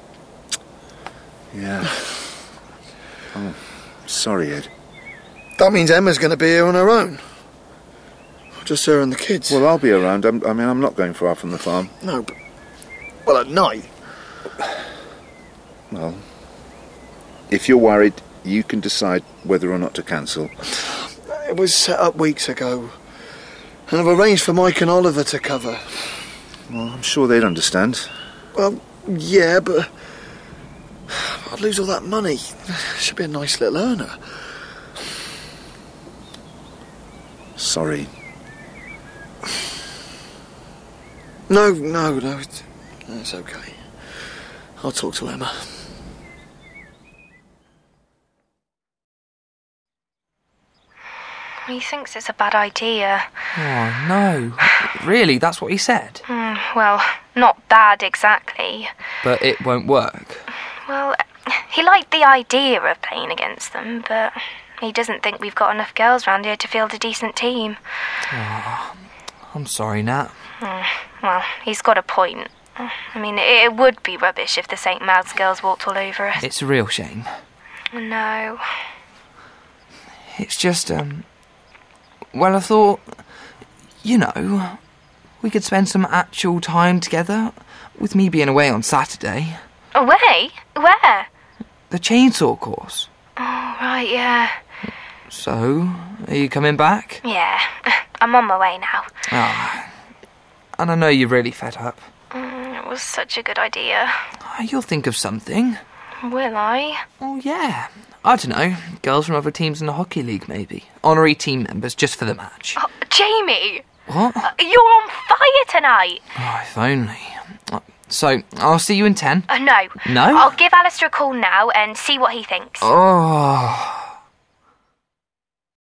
Yeah. Oh, sorry, Ed. That means Emma's going to be here on her own. Just her and the kids. Well, I'll be around. I'm not going far from the farm. No, but... Well, at night. Well, if you're worried, you can decide whether or not to cancel. It was set up weeks ago. And I've arranged for Mike and Oliver to cover. Well, I'm sure they'd understand. Well, yeah, but... I'd lose all that money. Should be a nice little earner. Sorry. No, it's okay. I'll talk to Emma. He thinks it's a bad idea. Oh, no. Really, that's what he said? Well, not bad exactly. But it won't work. Well, he liked the idea of playing against them, but he doesn't think we've got enough girls round here to field a decent team. Oh, I'm sorry, Nat. Well, he's got a point. I mean, it would be rubbish if the St. Maud's girls walked all over us. It's a real shame. No. It's just, well, I thought, we could spend some actual time together, with me being away on Saturday. Away? Where? The chainsaw course. Oh, right, yeah. So, are you coming back? Yeah, I'm on my way now. And I know you're really fed up. It was such a good idea. You'll think of something. Will I? Oh, yeah. I don't know. Girls from other teams in the hockey league, maybe. Honorary team members, just for the match. Oh, Jamie! What? You're on fire tonight! Oh, if only. So, I'll see you in 10. No. No? I'll give Alistair a call now and see what he thinks. Oh...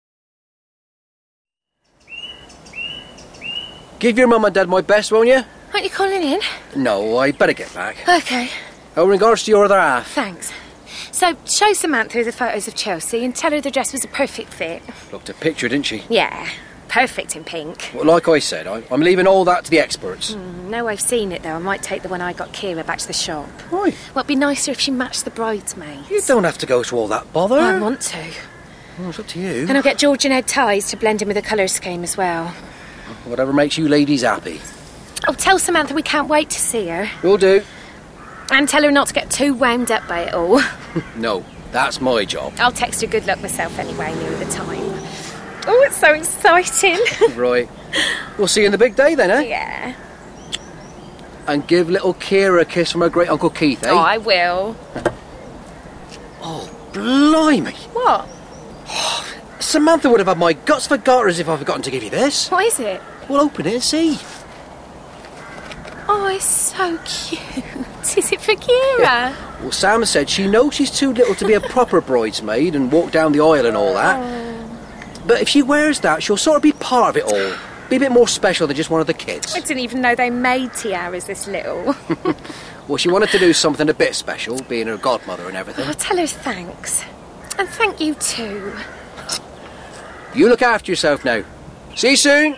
Give your mum and dad my best, won't you? Aren't you calling in? No, I better get back. OK. In regards to your other half. Thanks. So, show Samantha the photos of Chelsea and tell her the dress was a perfect fit. Looked a picture, didn't she? Yeah, perfect in pink. Well, like I said, I'm leaving all that to the experts. No, I've seen it, though. I might take the one I got Kira back to the shop. Right. Well, it'd be nicer if she matched the bridesmaids. You don't have to go through all that bother. I want to. Well, it's up to you. And I'll get George and Ed ties to blend in with the colour scheme as well. Whatever makes you ladies happy. Oh, tell Samantha we can't wait to see her. Will do. And tell her not to get too wound up by it all. No, that's my job. I'll text her good luck myself anyway, near the time. Oh, it's so exciting. Right. We'll see you in the big day then, eh? Yeah. And give little Kira a kiss from her great Uncle Keith, eh? Oh, I will. Oh, blimey. What? Samantha would have had my guts for garters if I'd forgotten to give you this. What is it? Well, open it and see. Oh, it's so cute. Is it for Kira? Well, Sam said she knows she's too little to be a proper bridesmaid and walk down the aisle and all that. But if she wears that, she'll sort of be part of it all. Be a bit more special than just one of the kids. I didn't even know they made tiaras this little. Well, she wanted to do something a bit special, being her godmother and everything. I'll tell her thanks. And thank you too. You look after yourself now. See you soon.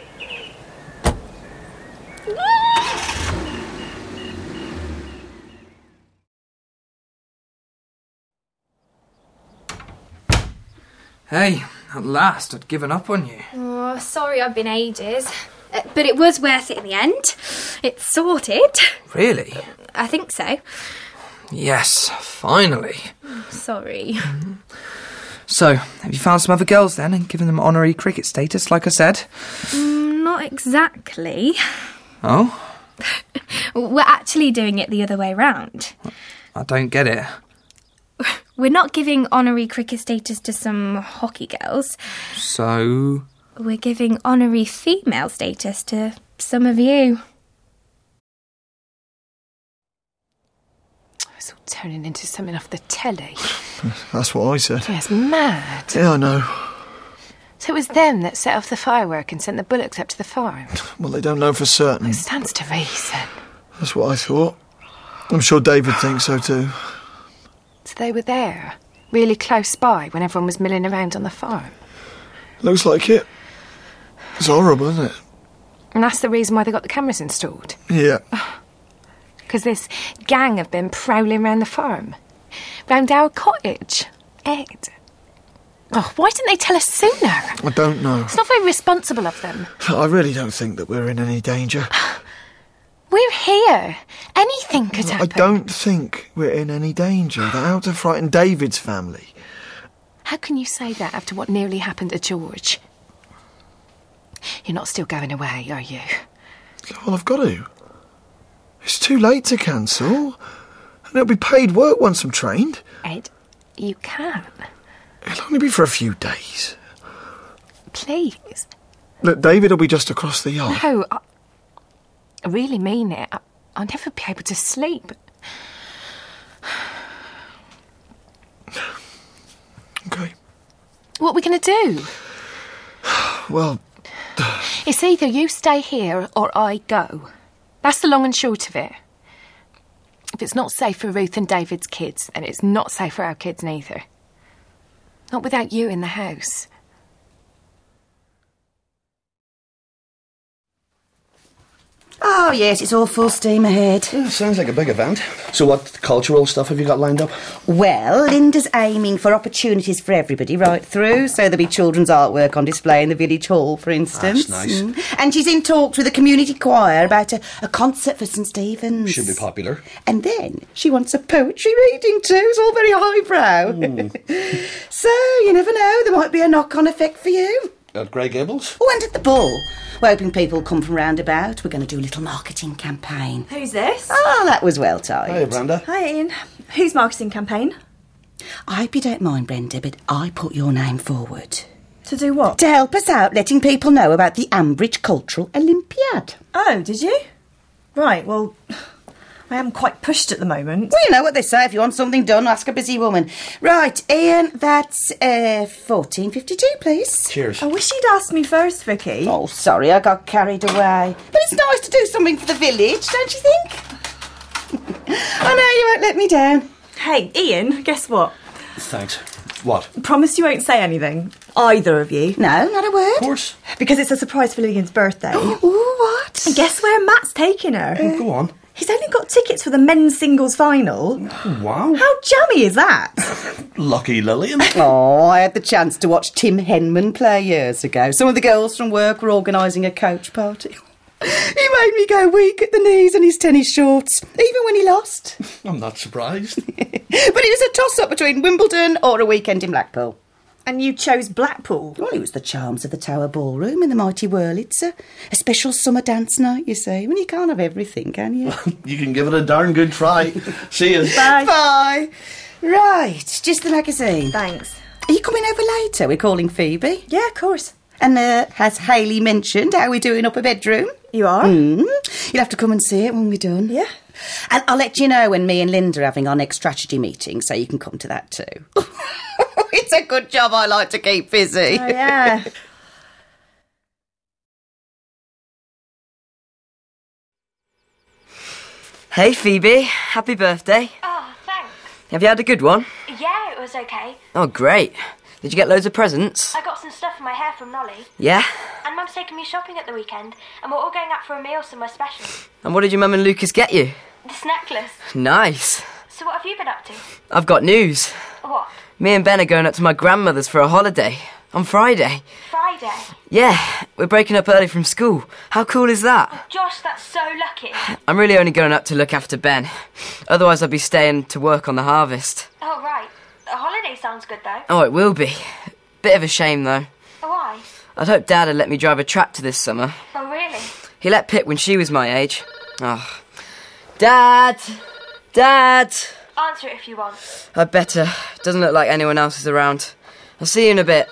Hey, at last, I'd given up on you. Oh, sorry I've been ages. But it was worth it in the end. It's sorted. Really? I think so. Yes, finally. Sorry. So, have you found some other girls then and given them honorary cricket status, like I said? Not exactly. Oh? We're actually doing it the other way round. I don't get it. We're not giving honorary cricket status to some hockey girls. So? We're giving honorary female status to some of you. It's all turning into something off the telly. That's what I said. Yeah, it's mad. Yeah, I know. So it was them that set off the firework and sent the bullocks up to the farm? Well, they don't know for certain. It stands to reason. That's what I thought. I'm sure David thinks so too. So they were there, really close by, when everyone was milling around on the farm? Looks like it. It's horrible, isn't it? And that's the reason why they got the cameras installed? Yeah. Because this gang have been prowling around the farm. Round our cottage. Ed. Oh, why didn't they tell us sooner? I don't know. It's not very responsible of them. I really don't think that we're in any danger. We're here. Anything could happen. I don't think we're in any danger. They're out to frighten David's family. How can you say that after what nearly happened to George? You're not still going away, are you? Well, I've got to. It's too late to cancel. And it'll be paid work once I'm trained. Ed, you can. It'll only be for a few days. Please. Look, David will be just across the yard. No, I really mean it. I'll never be able to sleep. Okay. What are we going to do? Well... It's either you stay here or I go. That's the long and short of it. If it's not safe for Ruth and David's kids, then it's not safe for our kids neither. Not without you in the house. Oh, yes, it's all full steam ahead. Sounds like a big event. So what cultural stuff have you got lined up? Well, Linda's aiming for opportunities for everybody right through, so there'll be children's artwork on display in the village hall, for instance. That's nice. And she's in talks with the community choir about a concert for St Stephen's. Should be popular. And then she wants a poetry reading too. It's all very highbrow. So, you never know, there might be a knock-on effect for you. At Grey Gables? Oh, and at the ball. We're hoping people will come from round about. We're going to do a little marketing campaign. Who's this? Oh, that was well timed. Hi, Brenda. Hi, Ian. Whose marketing campaign? I hope you don't mind, Brenda, but I put your name forward. To do what? To help us out letting people know about the Ambridge Cultural Olympiad. Oh, did you? Right, well, I am quite pushed at the moment. Well, you know what they say, if you want something done, ask a busy woman. Right, Ian, that's $14.52, please. Cheers. I wish you'd asked me first, Vicky. Oh, sorry, I got carried away. But it's nice to do something for the village, don't you think? I know you won't let me down. Hey, Ian, guess what? Thanks. What? Promise you won't say anything. Either of you. No, not a word. Of course. Because it's a surprise for Lillian's birthday. Ooh, what? And guess where Matt's taking her? Go on. He's only got tickets for the men's singles final. Wow. How jammy is that? Lucky Lillian. Oh, I had the chance to watch Tim Henman play years ago. Some of the girls from work were organising a coach party. He made me go weak at the knees in his tennis shorts, even when he lost. I'm not surprised. But it was a toss-up between Wimbledon or a weekend in Blackpool. And you chose Blackpool? Well, it was the charms of the Tower Ballroom in the mighty Wurlitzer. A special summer dance night, you see. Well, you can't have everything, can you? You can give it a darn good try. See you. Bye. Bye. Right, just the magazine. Thanks. Are you coming over later? We're calling Phoebe. Yeah, of course. And has Hayley mentioned how we're doing up a bedroom? You are? You'll have to come and see it when we're done. Yeah. And I'll let you know when me and Linda are having our next strategy meeting, so you can come to that too. It's a good job I like to keep busy. Oh, yeah. Hey, Phoebe. Happy birthday. Oh, thanks. Have you had a good one? Yeah, it was okay. Oh, great. Did you get loads of presents? I got some stuff for my hair from Nolly. Yeah? And Mum's taking me shopping at the weekend, and we're all going out for a meal somewhere special. And what did your mum and Lucas get you? This necklace. Nice. So what have you been up to? I've got news. What? Me and Ben are going up to my grandmother's for a holiday. On Friday. Friday? Yeah, we're breaking up early from school. How cool is that? Josh, that's so lucky. I'm really only going up to look after Ben. Otherwise I'll be staying to work on the harvest. Oh, right. A holiday sounds good, though. Oh, it will be. Bit of a shame, though. Why? I'd hoped Dad had let me drive a tractor this summer. Oh, really? He let Pip when she was my age. Oh. Dad! Dad! Answer it if you want. I'd better. Doesn't look like anyone else is around. I'll see you in a bit.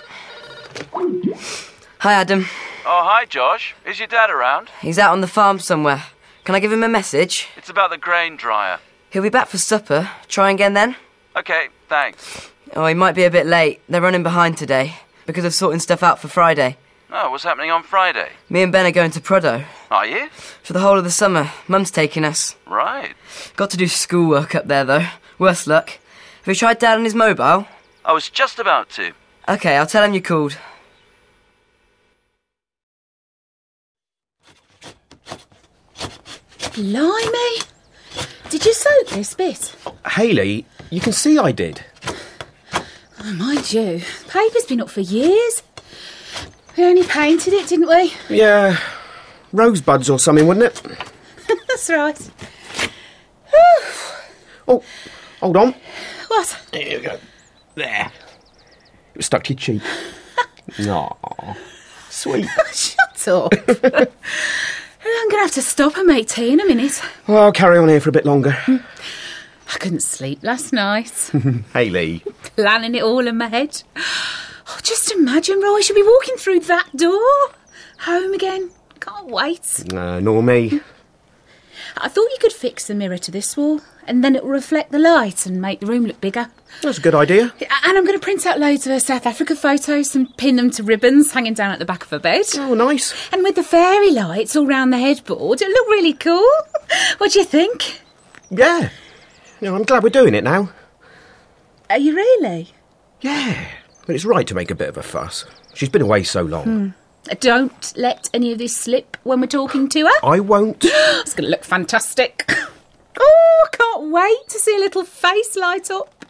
Hi, Adam. Oh, hi, Josh. Is your dad around? He's out on the farm somewhere. Can I give him a message? It's about the grain dryer. He'll be back for supper. Try again then? OK, thanks. Oh, he might be a bit late. They're running behind today because of sorting stuff out for Friday. Oh, what's happening on Friday? Me and Ben are going to Prodo. Are you? For the whole of the summer. Mum's taking us. Right. Got to do schoolwork up there, though. Worse luck. Have you tried Dad on his mobile? I was just about to. OK, I'll tell him you called. Blimey! Did you soak this bit? Hayley, you can see I did. Oh, mind you, paper's been up for years. We only painted it, didn't we? Yeah, rosebuds or something, wouldn't it? That's right. Oh, hold on. What? There you go. There. It was stuck to your cheek. Aw, sweet. Shut up. I'm going to have to stop and make tea in a minute. Well, I'll carry on here for a bit longer. I couldn't sleep last night. Hayley. Planning it all in my head. Oh, just imagine, Roy, she'll be walking through that door. Home again. Can't wait. Nor me. I thought you could fix the mirror to this wall, and then it'll reflect the light and make the room look bigger. That's a good idea. And I'm going to print out loads of her South Africa photos and pin them to ribbons hanging down at the back of her bed. Oh, nice. And with the fairy lights all round the headboard, it'll look really cool. What do you think? Yeah. I'm glad we're doing it now. Are you really? Yeah. But it's right to make a bit of a fuss. She's been away so long. Don't let any of this slip when we're talking to her. I won't. It's going to look fantastic. Oh, I can't wait to see a little face light up.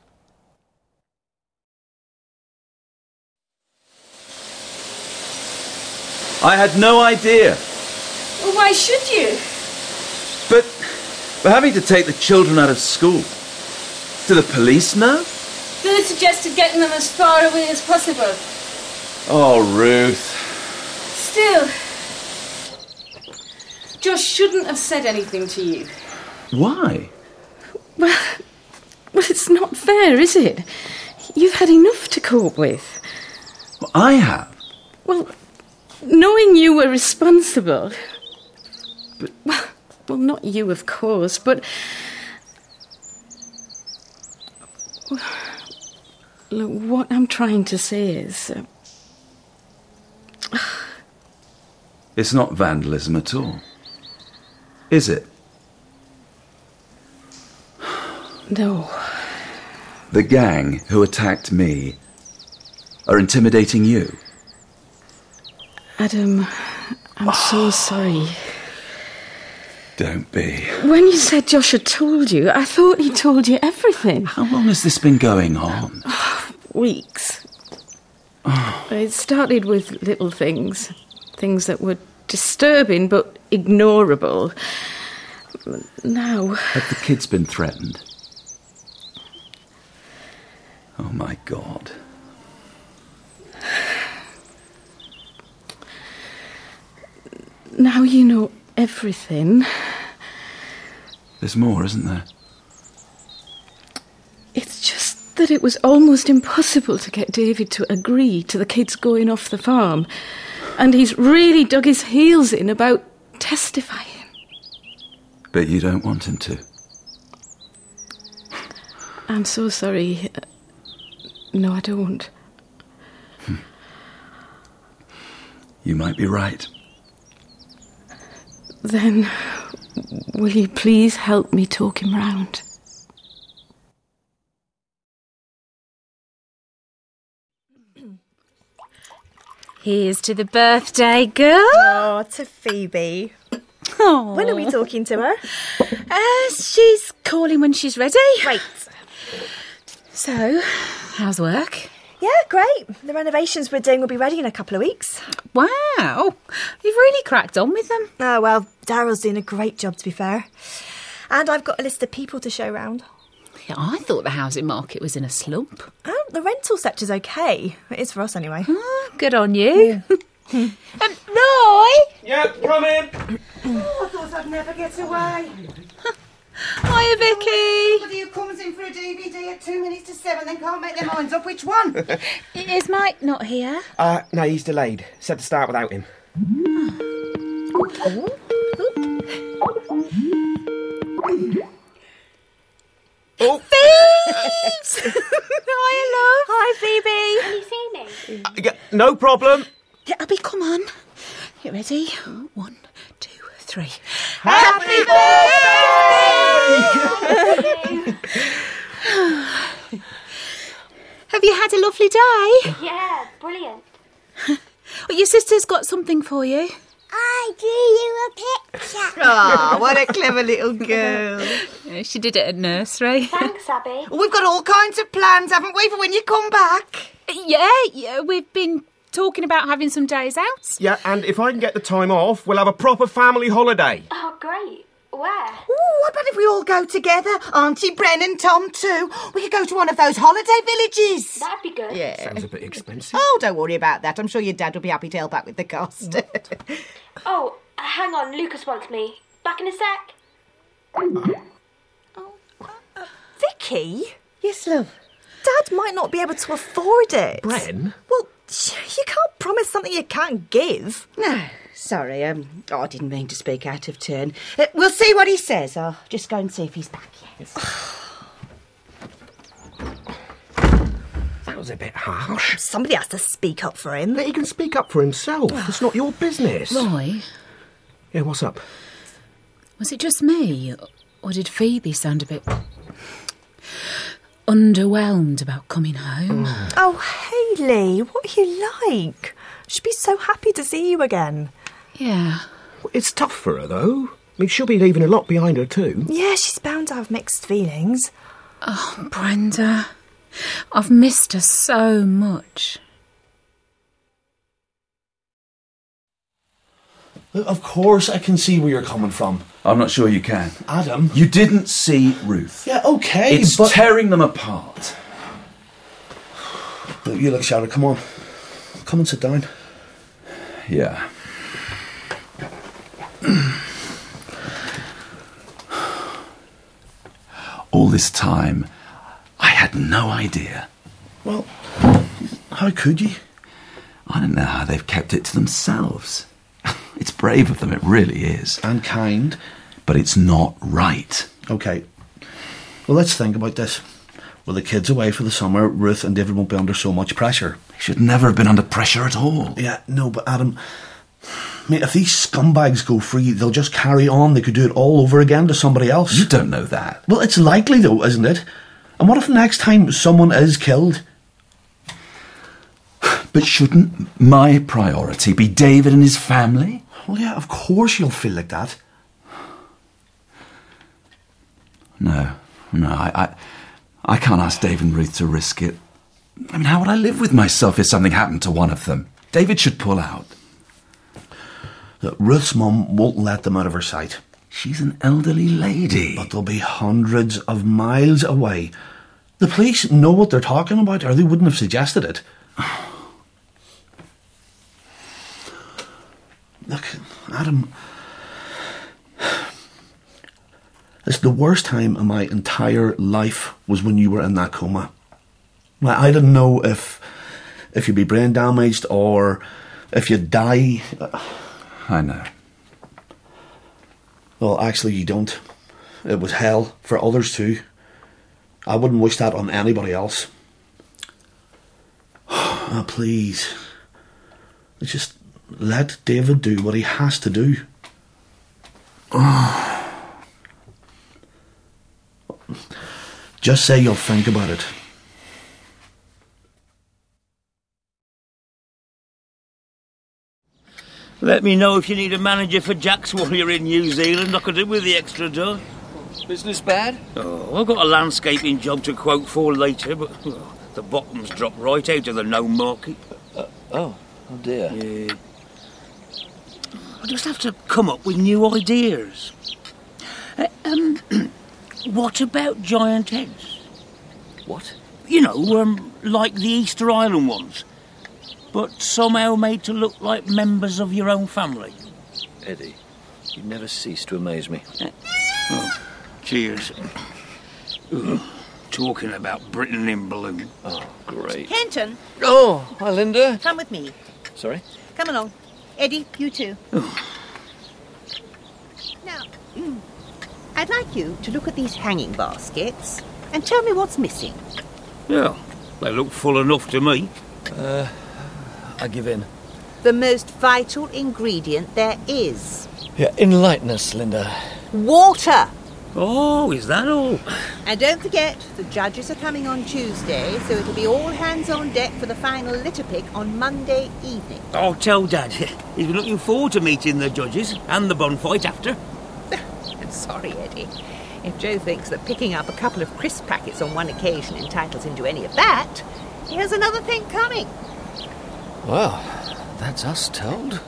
I had no idea. Well, why should you? But we're having to take the children out of school. Do the police know? Billy suggested getting them as far away as possible. Oh, Ruth. Still, Josh shouldn't have said anything to you. Why? Well, it's not fair, is it? You've had enough to cope with. Well, I have. Well, knowing you were responsible... Well, Well, not you, of course, but... Look, what I'm trying to say is... It's not vandalism at all, is it? No. The gang who attacked me are intimidating you? Adam, I'm so sorry. Don't be. When you said Josh had told you, I thought he told you everything. How long has this been going on? Weeks. It started with little things. Things that were disturbing but ignorable. Now... Have the kids been threatened? Oh, my God. Now you know everything. There's more, isn't there? It's just that it was almost impossible to get David to agree to the kids going off the farm. And he's really dug his heels in about testifying. But you don't want him to. I'm so sorry. No, I don't. You might be right. Then, will you please help me talk him round? Here's to the birthday girl. Oh, to Phoebe. Oh. When are we talking to her? She's calling when she's ready. Great. So, how's work? Yeah, great. The renovations we're doing will be ready in a couple of weeks. Wow. You've really cracked on with them. Oh, well, Daryl's doing a great job, to be fair. And I've got a list of people to show round. Yeah, I thought the housing market was in a slump. Oh, the rental sector's okay. It is for us, anyway. Good on you. Roy? Yep, come in. Oh, I thought I'd never get away. Hiya, Vicky. Somebody who comes in for a DVD at 2 minutes to 7 then can't make their minds up which one. Is Mike not here? No, he's delayed. Said to start without him. Oh, Phoebes! Hiya, love. Hi, Phoebe. Can you see me? No problem. Yeah, Abby, come on. You ready? 1, 2, 3. Happy birthday! Have you had a lovely day? Yeah, brilliant. Well, your sister's got something for you. I drew you a picture. Ah, what a clever little girl. Yeah, she did it at nursery. Thanks, Abby. We've got all kinds of plans, haven't we, for when you come back? Yeah, we've been talking about having some days out. Yeah, and if I can get the time off, we'll have a proper family holiday. Oh, great. Where? Oh, what about if we all go together? Auntie Bren and Tom too. We could go to one of those holiday villages. That'd be good. Yeah. Sounds a bit expensive. Oh, don't worry about that. I'm sure your dad will be happy to help out with the cost. Oh, hang on. Lucas wants me. Back in a sec. Vicky? Yes, love. Dad might not be able to afford it. Bren? Well, you can't promise something you can't give. No, sorry. I didn't mean to speak out of turn. We'll see what he says. I'll just go and see if he's back yet. That was a bit harsh. Somebody has to speak up for him. He can speak up for himself. It's not your business. Roy? Yeah, what's up? Was it just me, or did Phoebe sound a bit underwhelmed about coming home? Oh, Hayley, what are you like? She'd be so happy to see you again. Yeah. It's tough for her, though. I mean, she'll be leaving a lot behind her, too. Yeah, she's bound to have mixed feelings. Oh, Brenda, I've missed her so much. Of course I can see where you're coming from. I'm not sure you can. Adam? You didn't see Ruth. Yeah, okay, It's but... tearing them apart. You look, Shadow, come on. Come and sit down. Yeah. All this time, I had no idea. Well, how could you? I don't know how they've kept it to themselves. It's brave of them, it really is. And kind. but it's not right. OK. Well, let's think about this. With the kids away for the summer, Ruth and David won't be under so much pressure. He should never have been under pressure at all. Yeah, no, but Adam... Mate, if these scumbags go free, they'll just carry on. They could do it all over again to somebody else. You don't know that. Well, it's likely, though, isn't it? And what if next time someone is killed? But shouldn't my priority be David and his family? Well, yeah, of course you'll feel like that. No, I can't ask Dave and Ruth to risk it. I mean, how would I live with myself if something happened to one of them? David should pull out. Look, Ruth's mum won't let them out of her sight. She's an elderly lady. But they'll be hundreds of miles away. The police know what they're talking about, or they wouldn't have suggested it. Look, Adam... The worst time in my entire life was when you were in that coma. I didn't know if you'd be brain damaged or if you'd die. I know. Well, actually, you don't. It was hell for others too. I wouldn't wish that on anybody else. Oh, please. Just let David do what he has to do. Just say you'll think about it. Let me know if you need a manager for Jack's while you're in New Zealand. I could do with the extra dough. Business bad? Oh, I've got a landscaping job to quote for later, but the bottom's dropped right out of the known market. Oh dear. Yeah. I just have to come up with new ideas. What about giant heads? What? You know, like the Easter Island ones, but somehow made to look like members of your own family. Eddie, you never cease to amaze me. Oh, cheers. Ugh, talking about Britain in bloom. Oh, great. Kenton! Oh, hi, Linda. Come with me. Sorry? Come along. Eddie, you too. Now, I'd like you to look at these hanging baskets and tell me what's missing. Yeah, they look full enough to me. I give in. The most vital ingredient there is. Yeah, enlighten us, Linda. Water! Oh, is that all? And don't forget, the judges are coming on Tuesday, so it'll be all hands on deck for the final litter pick on Monday evening. I'll tell Dad. He's been looking forward to meeting the judges and the bun fight after. I'm sorry, Eddie. If Joe thinks that picking up a couple of crisp packets on one occasion entitles him to any of that, he has another thing coming. Well, that's us told.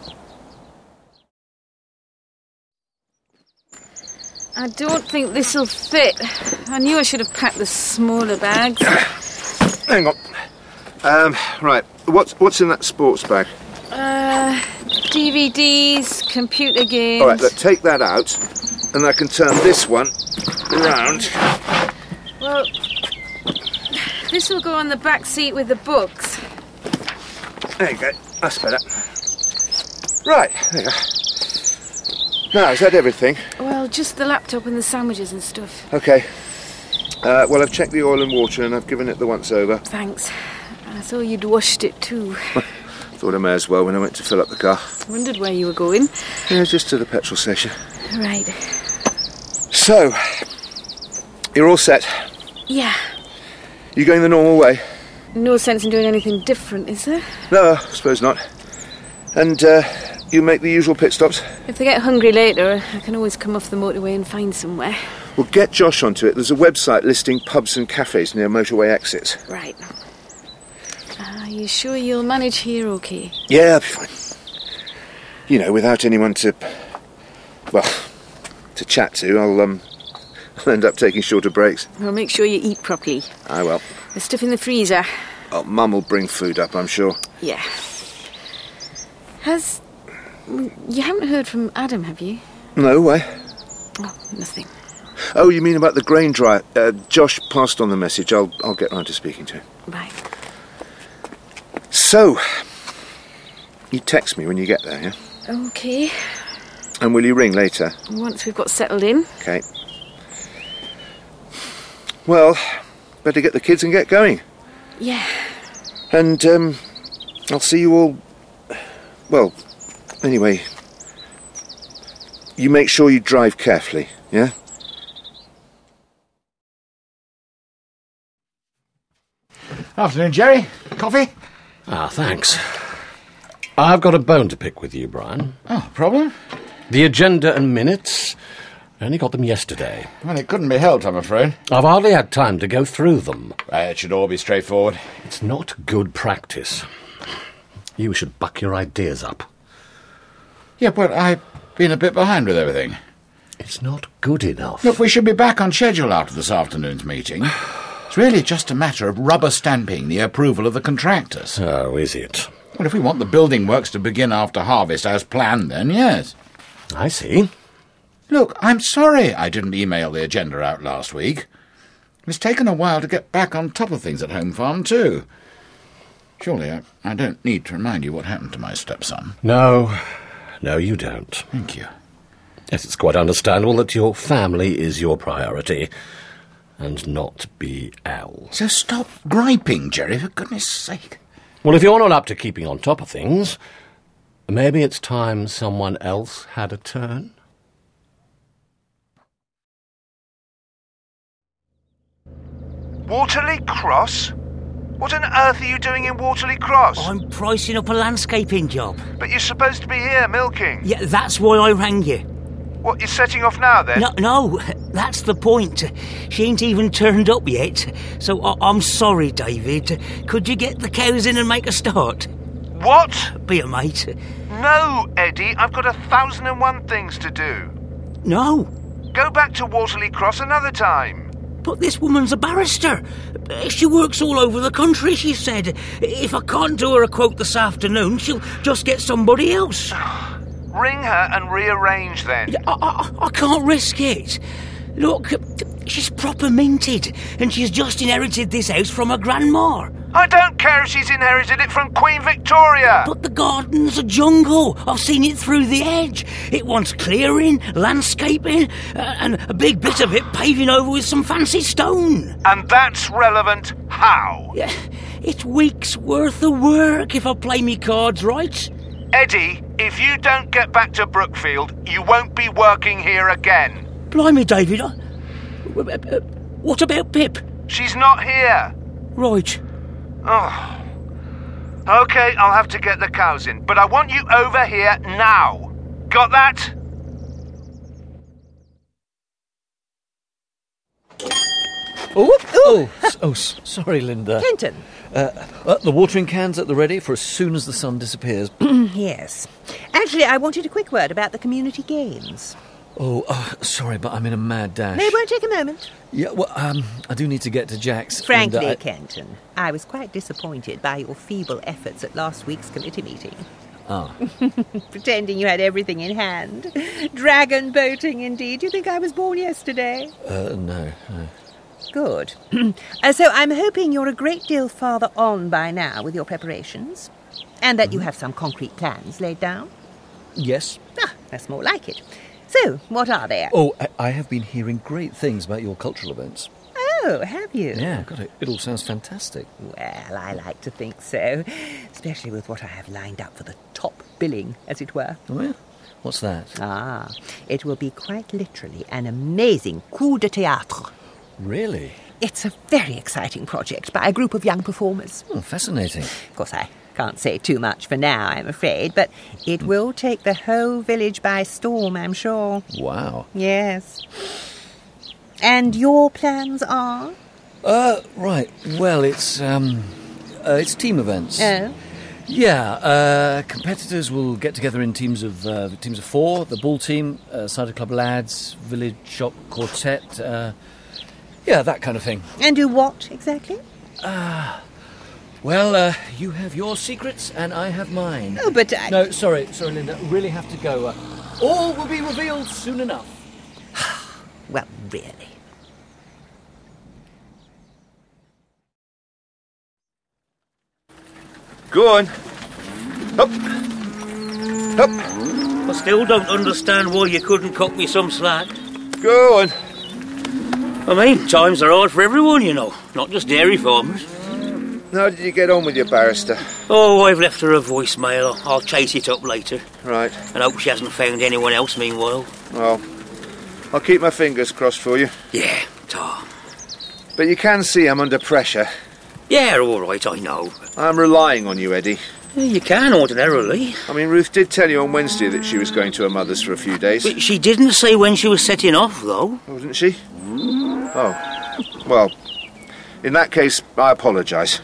I don't think this'll fit. I knew I should have packed the smaller bags. Hang on. Right. What's in that sports bag? DVDs, computer games. All right, look, take that out, and I can turn this one round. Well, this will go on the back seat with the books. There you go. That's better. Right, there you go. Now, is that everything? Well, just the laptop and the sandwiches and stuff. OK. Well, I've checked the oil and water and I've given it the once-over. Thanks. I saw you'd washed it too. Thought I may as well when I went to fill up the car. Wondered where you were going. Yeah, just to the petrol station. Right. So, you're all set? Yeah. You going the normal way? No sense in doing anything different, is there? No, I suppose not. And, you make the usual pit stops? If they get hungry later, I can always come off the motorway and find somewhere. Well, get Josh onto it. There's a website listing pubs and cafes near motorway exits. Right. Are you sure you'll manage here okay? Yeah, I'll be fine. You know, without anyone to chat to, I'll end up taking shorter breaks. Well, make sure you eat properly. I will. There's stuff in the freezer. Oh, Mum will bring food up, I'm sure. Yeah. You haven't heard from Adam, have you? No, why? Oh, nothing. Oh, you mean about the grain dryer? Josh passed on the message. I'll get round to speaking to him. Right. So, you text me when you get there, yeah? Okay. And will you ring later? Once we've got settled in. Okay. Well, better get the kids and get going. Yeah. And, I'll see you all... Well, anyway... You make sure you drive carefully, yeah? Afternoon, Jerry. Coffee? Ah, thanks. I've got a bone to pick with you, Brian. Oh, problem? The agenda and minutes. I only got them yesterday. Well, it couldn't be helped, I'm afraid. I've hardly had time to go through them. It should all be straightforward. It's not good practice. You should buck your ideas up. Yeah, but I've been a bit behind with everything. It's not good enough. Look, we should be back on schedule after this afternoon's meeting. It's really just a matter of rubber stamping the approval of the contractors. Oh, is it? Well, if we want the building works to begin after harvest as planned, then yes. I see. Look, I'm sorry I didn't email the agenda out last week. It's taken a while to get back on top of things at Home Farm, too. Surely I don't need to remind you what happened to my stepson. No, you don't. Thank you. Yes, it's quite understandable that your family is your priority, and not BL. So stop griping, Jerry, for goodness sake. Well, if you're not up to keeping on top of things, maybe it's time someone else had a turn. Waterley Cross? What on earth are you doing in Waterley Cross? I'm pricing up a landscaping job. But you're supposed to be here milking. Yeah, that's why I rang you. What, you're setting off now, then? No, that's the point. She ain't even turned up yet. So I'm sorry, David. Could you get the cows in and make a start? What? Be a mate. No, Eddie, I've got 1,001 things to do. No. Go back to Waterley Cross another time. But this woman's a barrister. She works all over the country, she said. If I can't do her a quote this afternoon, she'll just get somebody else. Ring her and rearrange then. I can't risk it. Look, she's proper minted, and she's just inherited this house from her grandma. I don't care if she's inherited it from Queen Victoria. But the garden's a jungle. I've seen it through the edge. It wants clearing, landscaping, and a big bit of it paving over with some fancy stone. And that's relevant how? Yeah, it's weeks' worth of work if I play me cards right. Eddie, if you don't get back to Brookfield, you won't be working here again. Blimey, David. What about Pip? She's not here. Right. Oh. OK, I'll have to get the cows in, but I want you over here now. Got that? Sorry, Linda. Clinton. The watering can's at the ready for as soon as the sun disappears. Yes. Actually, I wanted a quick word about the community games. Sorry, but I'm in a mad dash. No, it won't take a moment. Yeah, well, I do need to get to Jack's. Frankly, Kenton, I was quite disappointed by your feeble efforts at last week's committee meeting. Oh. Pretending you had everything in hand. Dragon boating, indeed. Do you think I was born yesterday? No. Good. So I'm hoping you're a great deal farther on by now with your preparations, and that you have some concrete plans laid down. Yes. That's more like it. So, what are they? I have been hearing great things about your cultural events. Oh, have you? Yeah, God, it all sounds fantastic. Well, I like to think so, especially with what I have lined up for the top billing, as it were. Oh, yeah? What's that? It will be quite literally an amazing coup de théâtre. Really? It's a very exciting project by a group of young performers. Oh, fascinating. Of course, I can't say too much for now, I'm afraid, but it will take the whole village by storm, I'm sure. Wow. Yes. And your plans are? Right. Well, it's team events. Oh? Yeah, competitors will get together in teams of 4. The ball team, cider club lads, village shop quartet, yeah, that kind of thing. And do what, exactly? Well, you have your secrets and I have mine. Oh, but No, sorry, Linda. Really have to go. All will be revealed soon enough. Well, really. Go on. Up. Up. I still don't understand why you couldn't cut me some slack. Go on. I mean, times are hard for everyone, you know, not just dairy farmers. How did you get on with your barrister? Oh, I've left her a voicemail. I'll chase it up later. Right. And hope she hasn't found anyone else meanwhile. Well, I'll keep my fingers crossed for you. Yeah, Tom. But you can see I'm under pressure. Yeah, all right, I know. I'm relying on you, Eddie. Yeah, you can, ordinarily. I mean, Ruth did tell you on Wednesday that she was going to her mother's for a few days. But she didn't say when she was setting off, though. Oh, didn't she? Oh. Well, in that case, I apologise.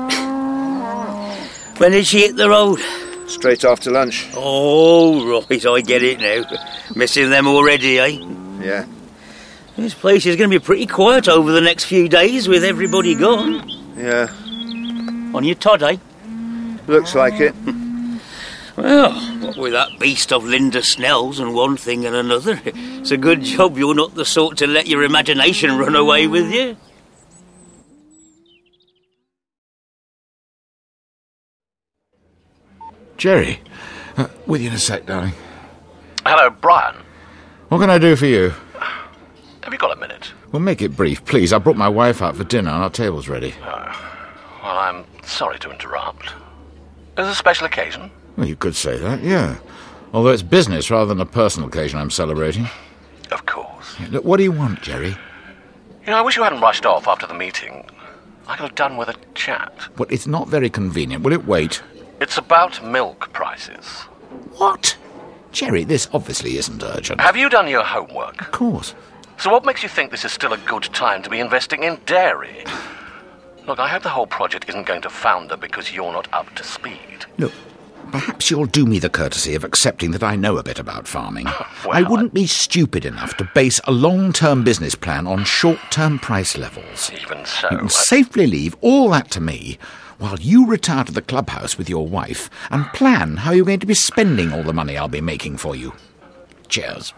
When did she hit the road? Straight after lunch. Oh, right, I get it now. Missing them already, eh? Yeah. This place is going to be pretty quiet over the next few days with everybody gone. Yeah. On your Todd, eh? Looks like it. Well, what with that beast of Linda Snell's and one thing and another, it's a good job you're not the sort to let your imagination run away with you. Jerry, with you in a sec, darling. Hello, Brian. What can I do for you? Have you got a minute? Well, make it brief, please. I brought my wife out for dinner and our table's ready. Well, I'm sorry to interrupt. Is it a special occasion? Well, you could say that, yeah. Although it's business rather than a personal occasion I'm celebrating. Of course. Yeah, look, what do you want, Jerry? You know, I wish you hadn't rushed off after the meeting. I could have done with a chat. Well, it's not very convenient. Will it wait? It's about milk prices. What? Jerry, this obviously isn't urgent. Have you done your homework? Of course. So what makes you think this is still a good time to be investing in dairy? Look, I hope the whole project isn't going to founder because you're not up to speed. Look, perhaps you'll do me the courtesy of accepting that I know a bit about farming. I wouldn't be stupid enough to base a long-term business plan on short-term price levels. Even so... You can safely leave all that to me while you retire to the clubhouse with your wife and plan how you're going to be spending all the money I'll be making for you. Cheers.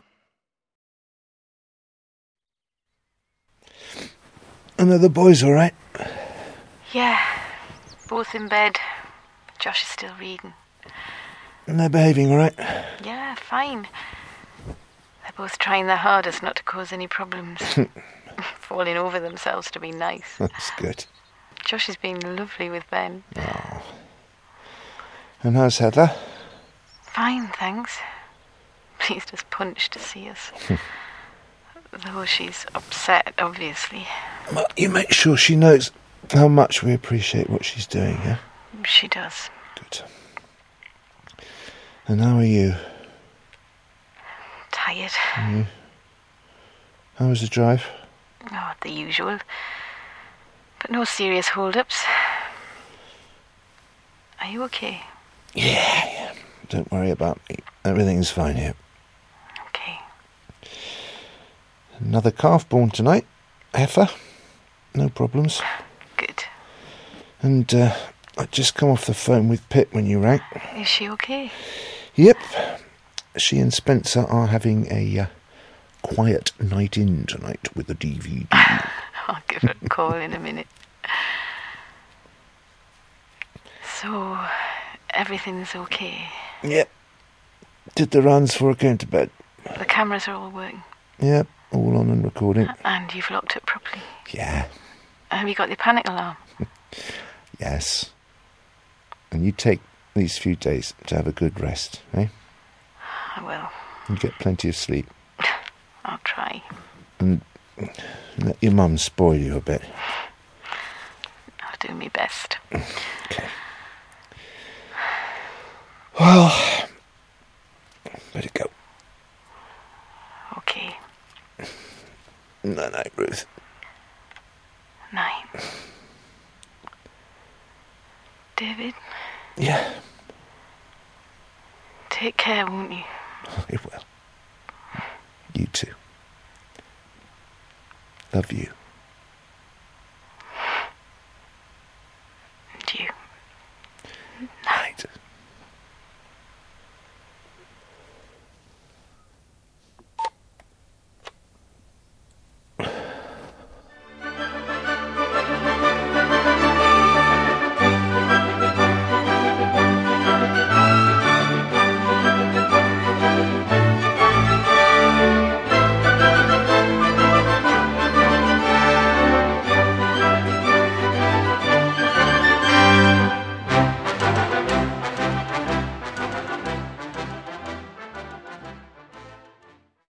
And are the boys all right? Yeah, both in bed. Josh is still reading. And they're behaving all right? Yeah, fine. They're both trying their hardest not to cause any problems. Falling over themselves to be nice. That's good. Josh has been lovely with Ben. Oh. And how's Heather? Fine, thanks. Pleased as punch to see us. Though she's upset, obviously. Well, you make sure she knows how much we appreciate what she's doing, yeah? She does. Good. And how are you? Tired. You? How was the drive? Oh, the usual. But no serious hold-ups. Are you okay? Yeah. Don't worry about me. Everything's fine here. Okay. Another calf born tonight. Heifer. No problems. Good. And I'd just come off the phone with Pip when you rang. Is she okay? Yep. She and Spencer are having a quiet night in tonight with the DVD. I'll give her a call in a minute. So, everything's okay? Yep. Did the runs before I came to bed. The cameras are all working? Yep, all on and recording. And you've locked it properly? Yeah. Have you got the panic alarm? Yes. And you take these few days to have a good rest, eh? I will. And get plenty of sleep. I'll try. And let your mum spoil you a bit. I'll do my best. Okay. Well, better go. Okay. Night, Ruth. Night. David? Yeah. Take care, won't you? I will. You too. Love you.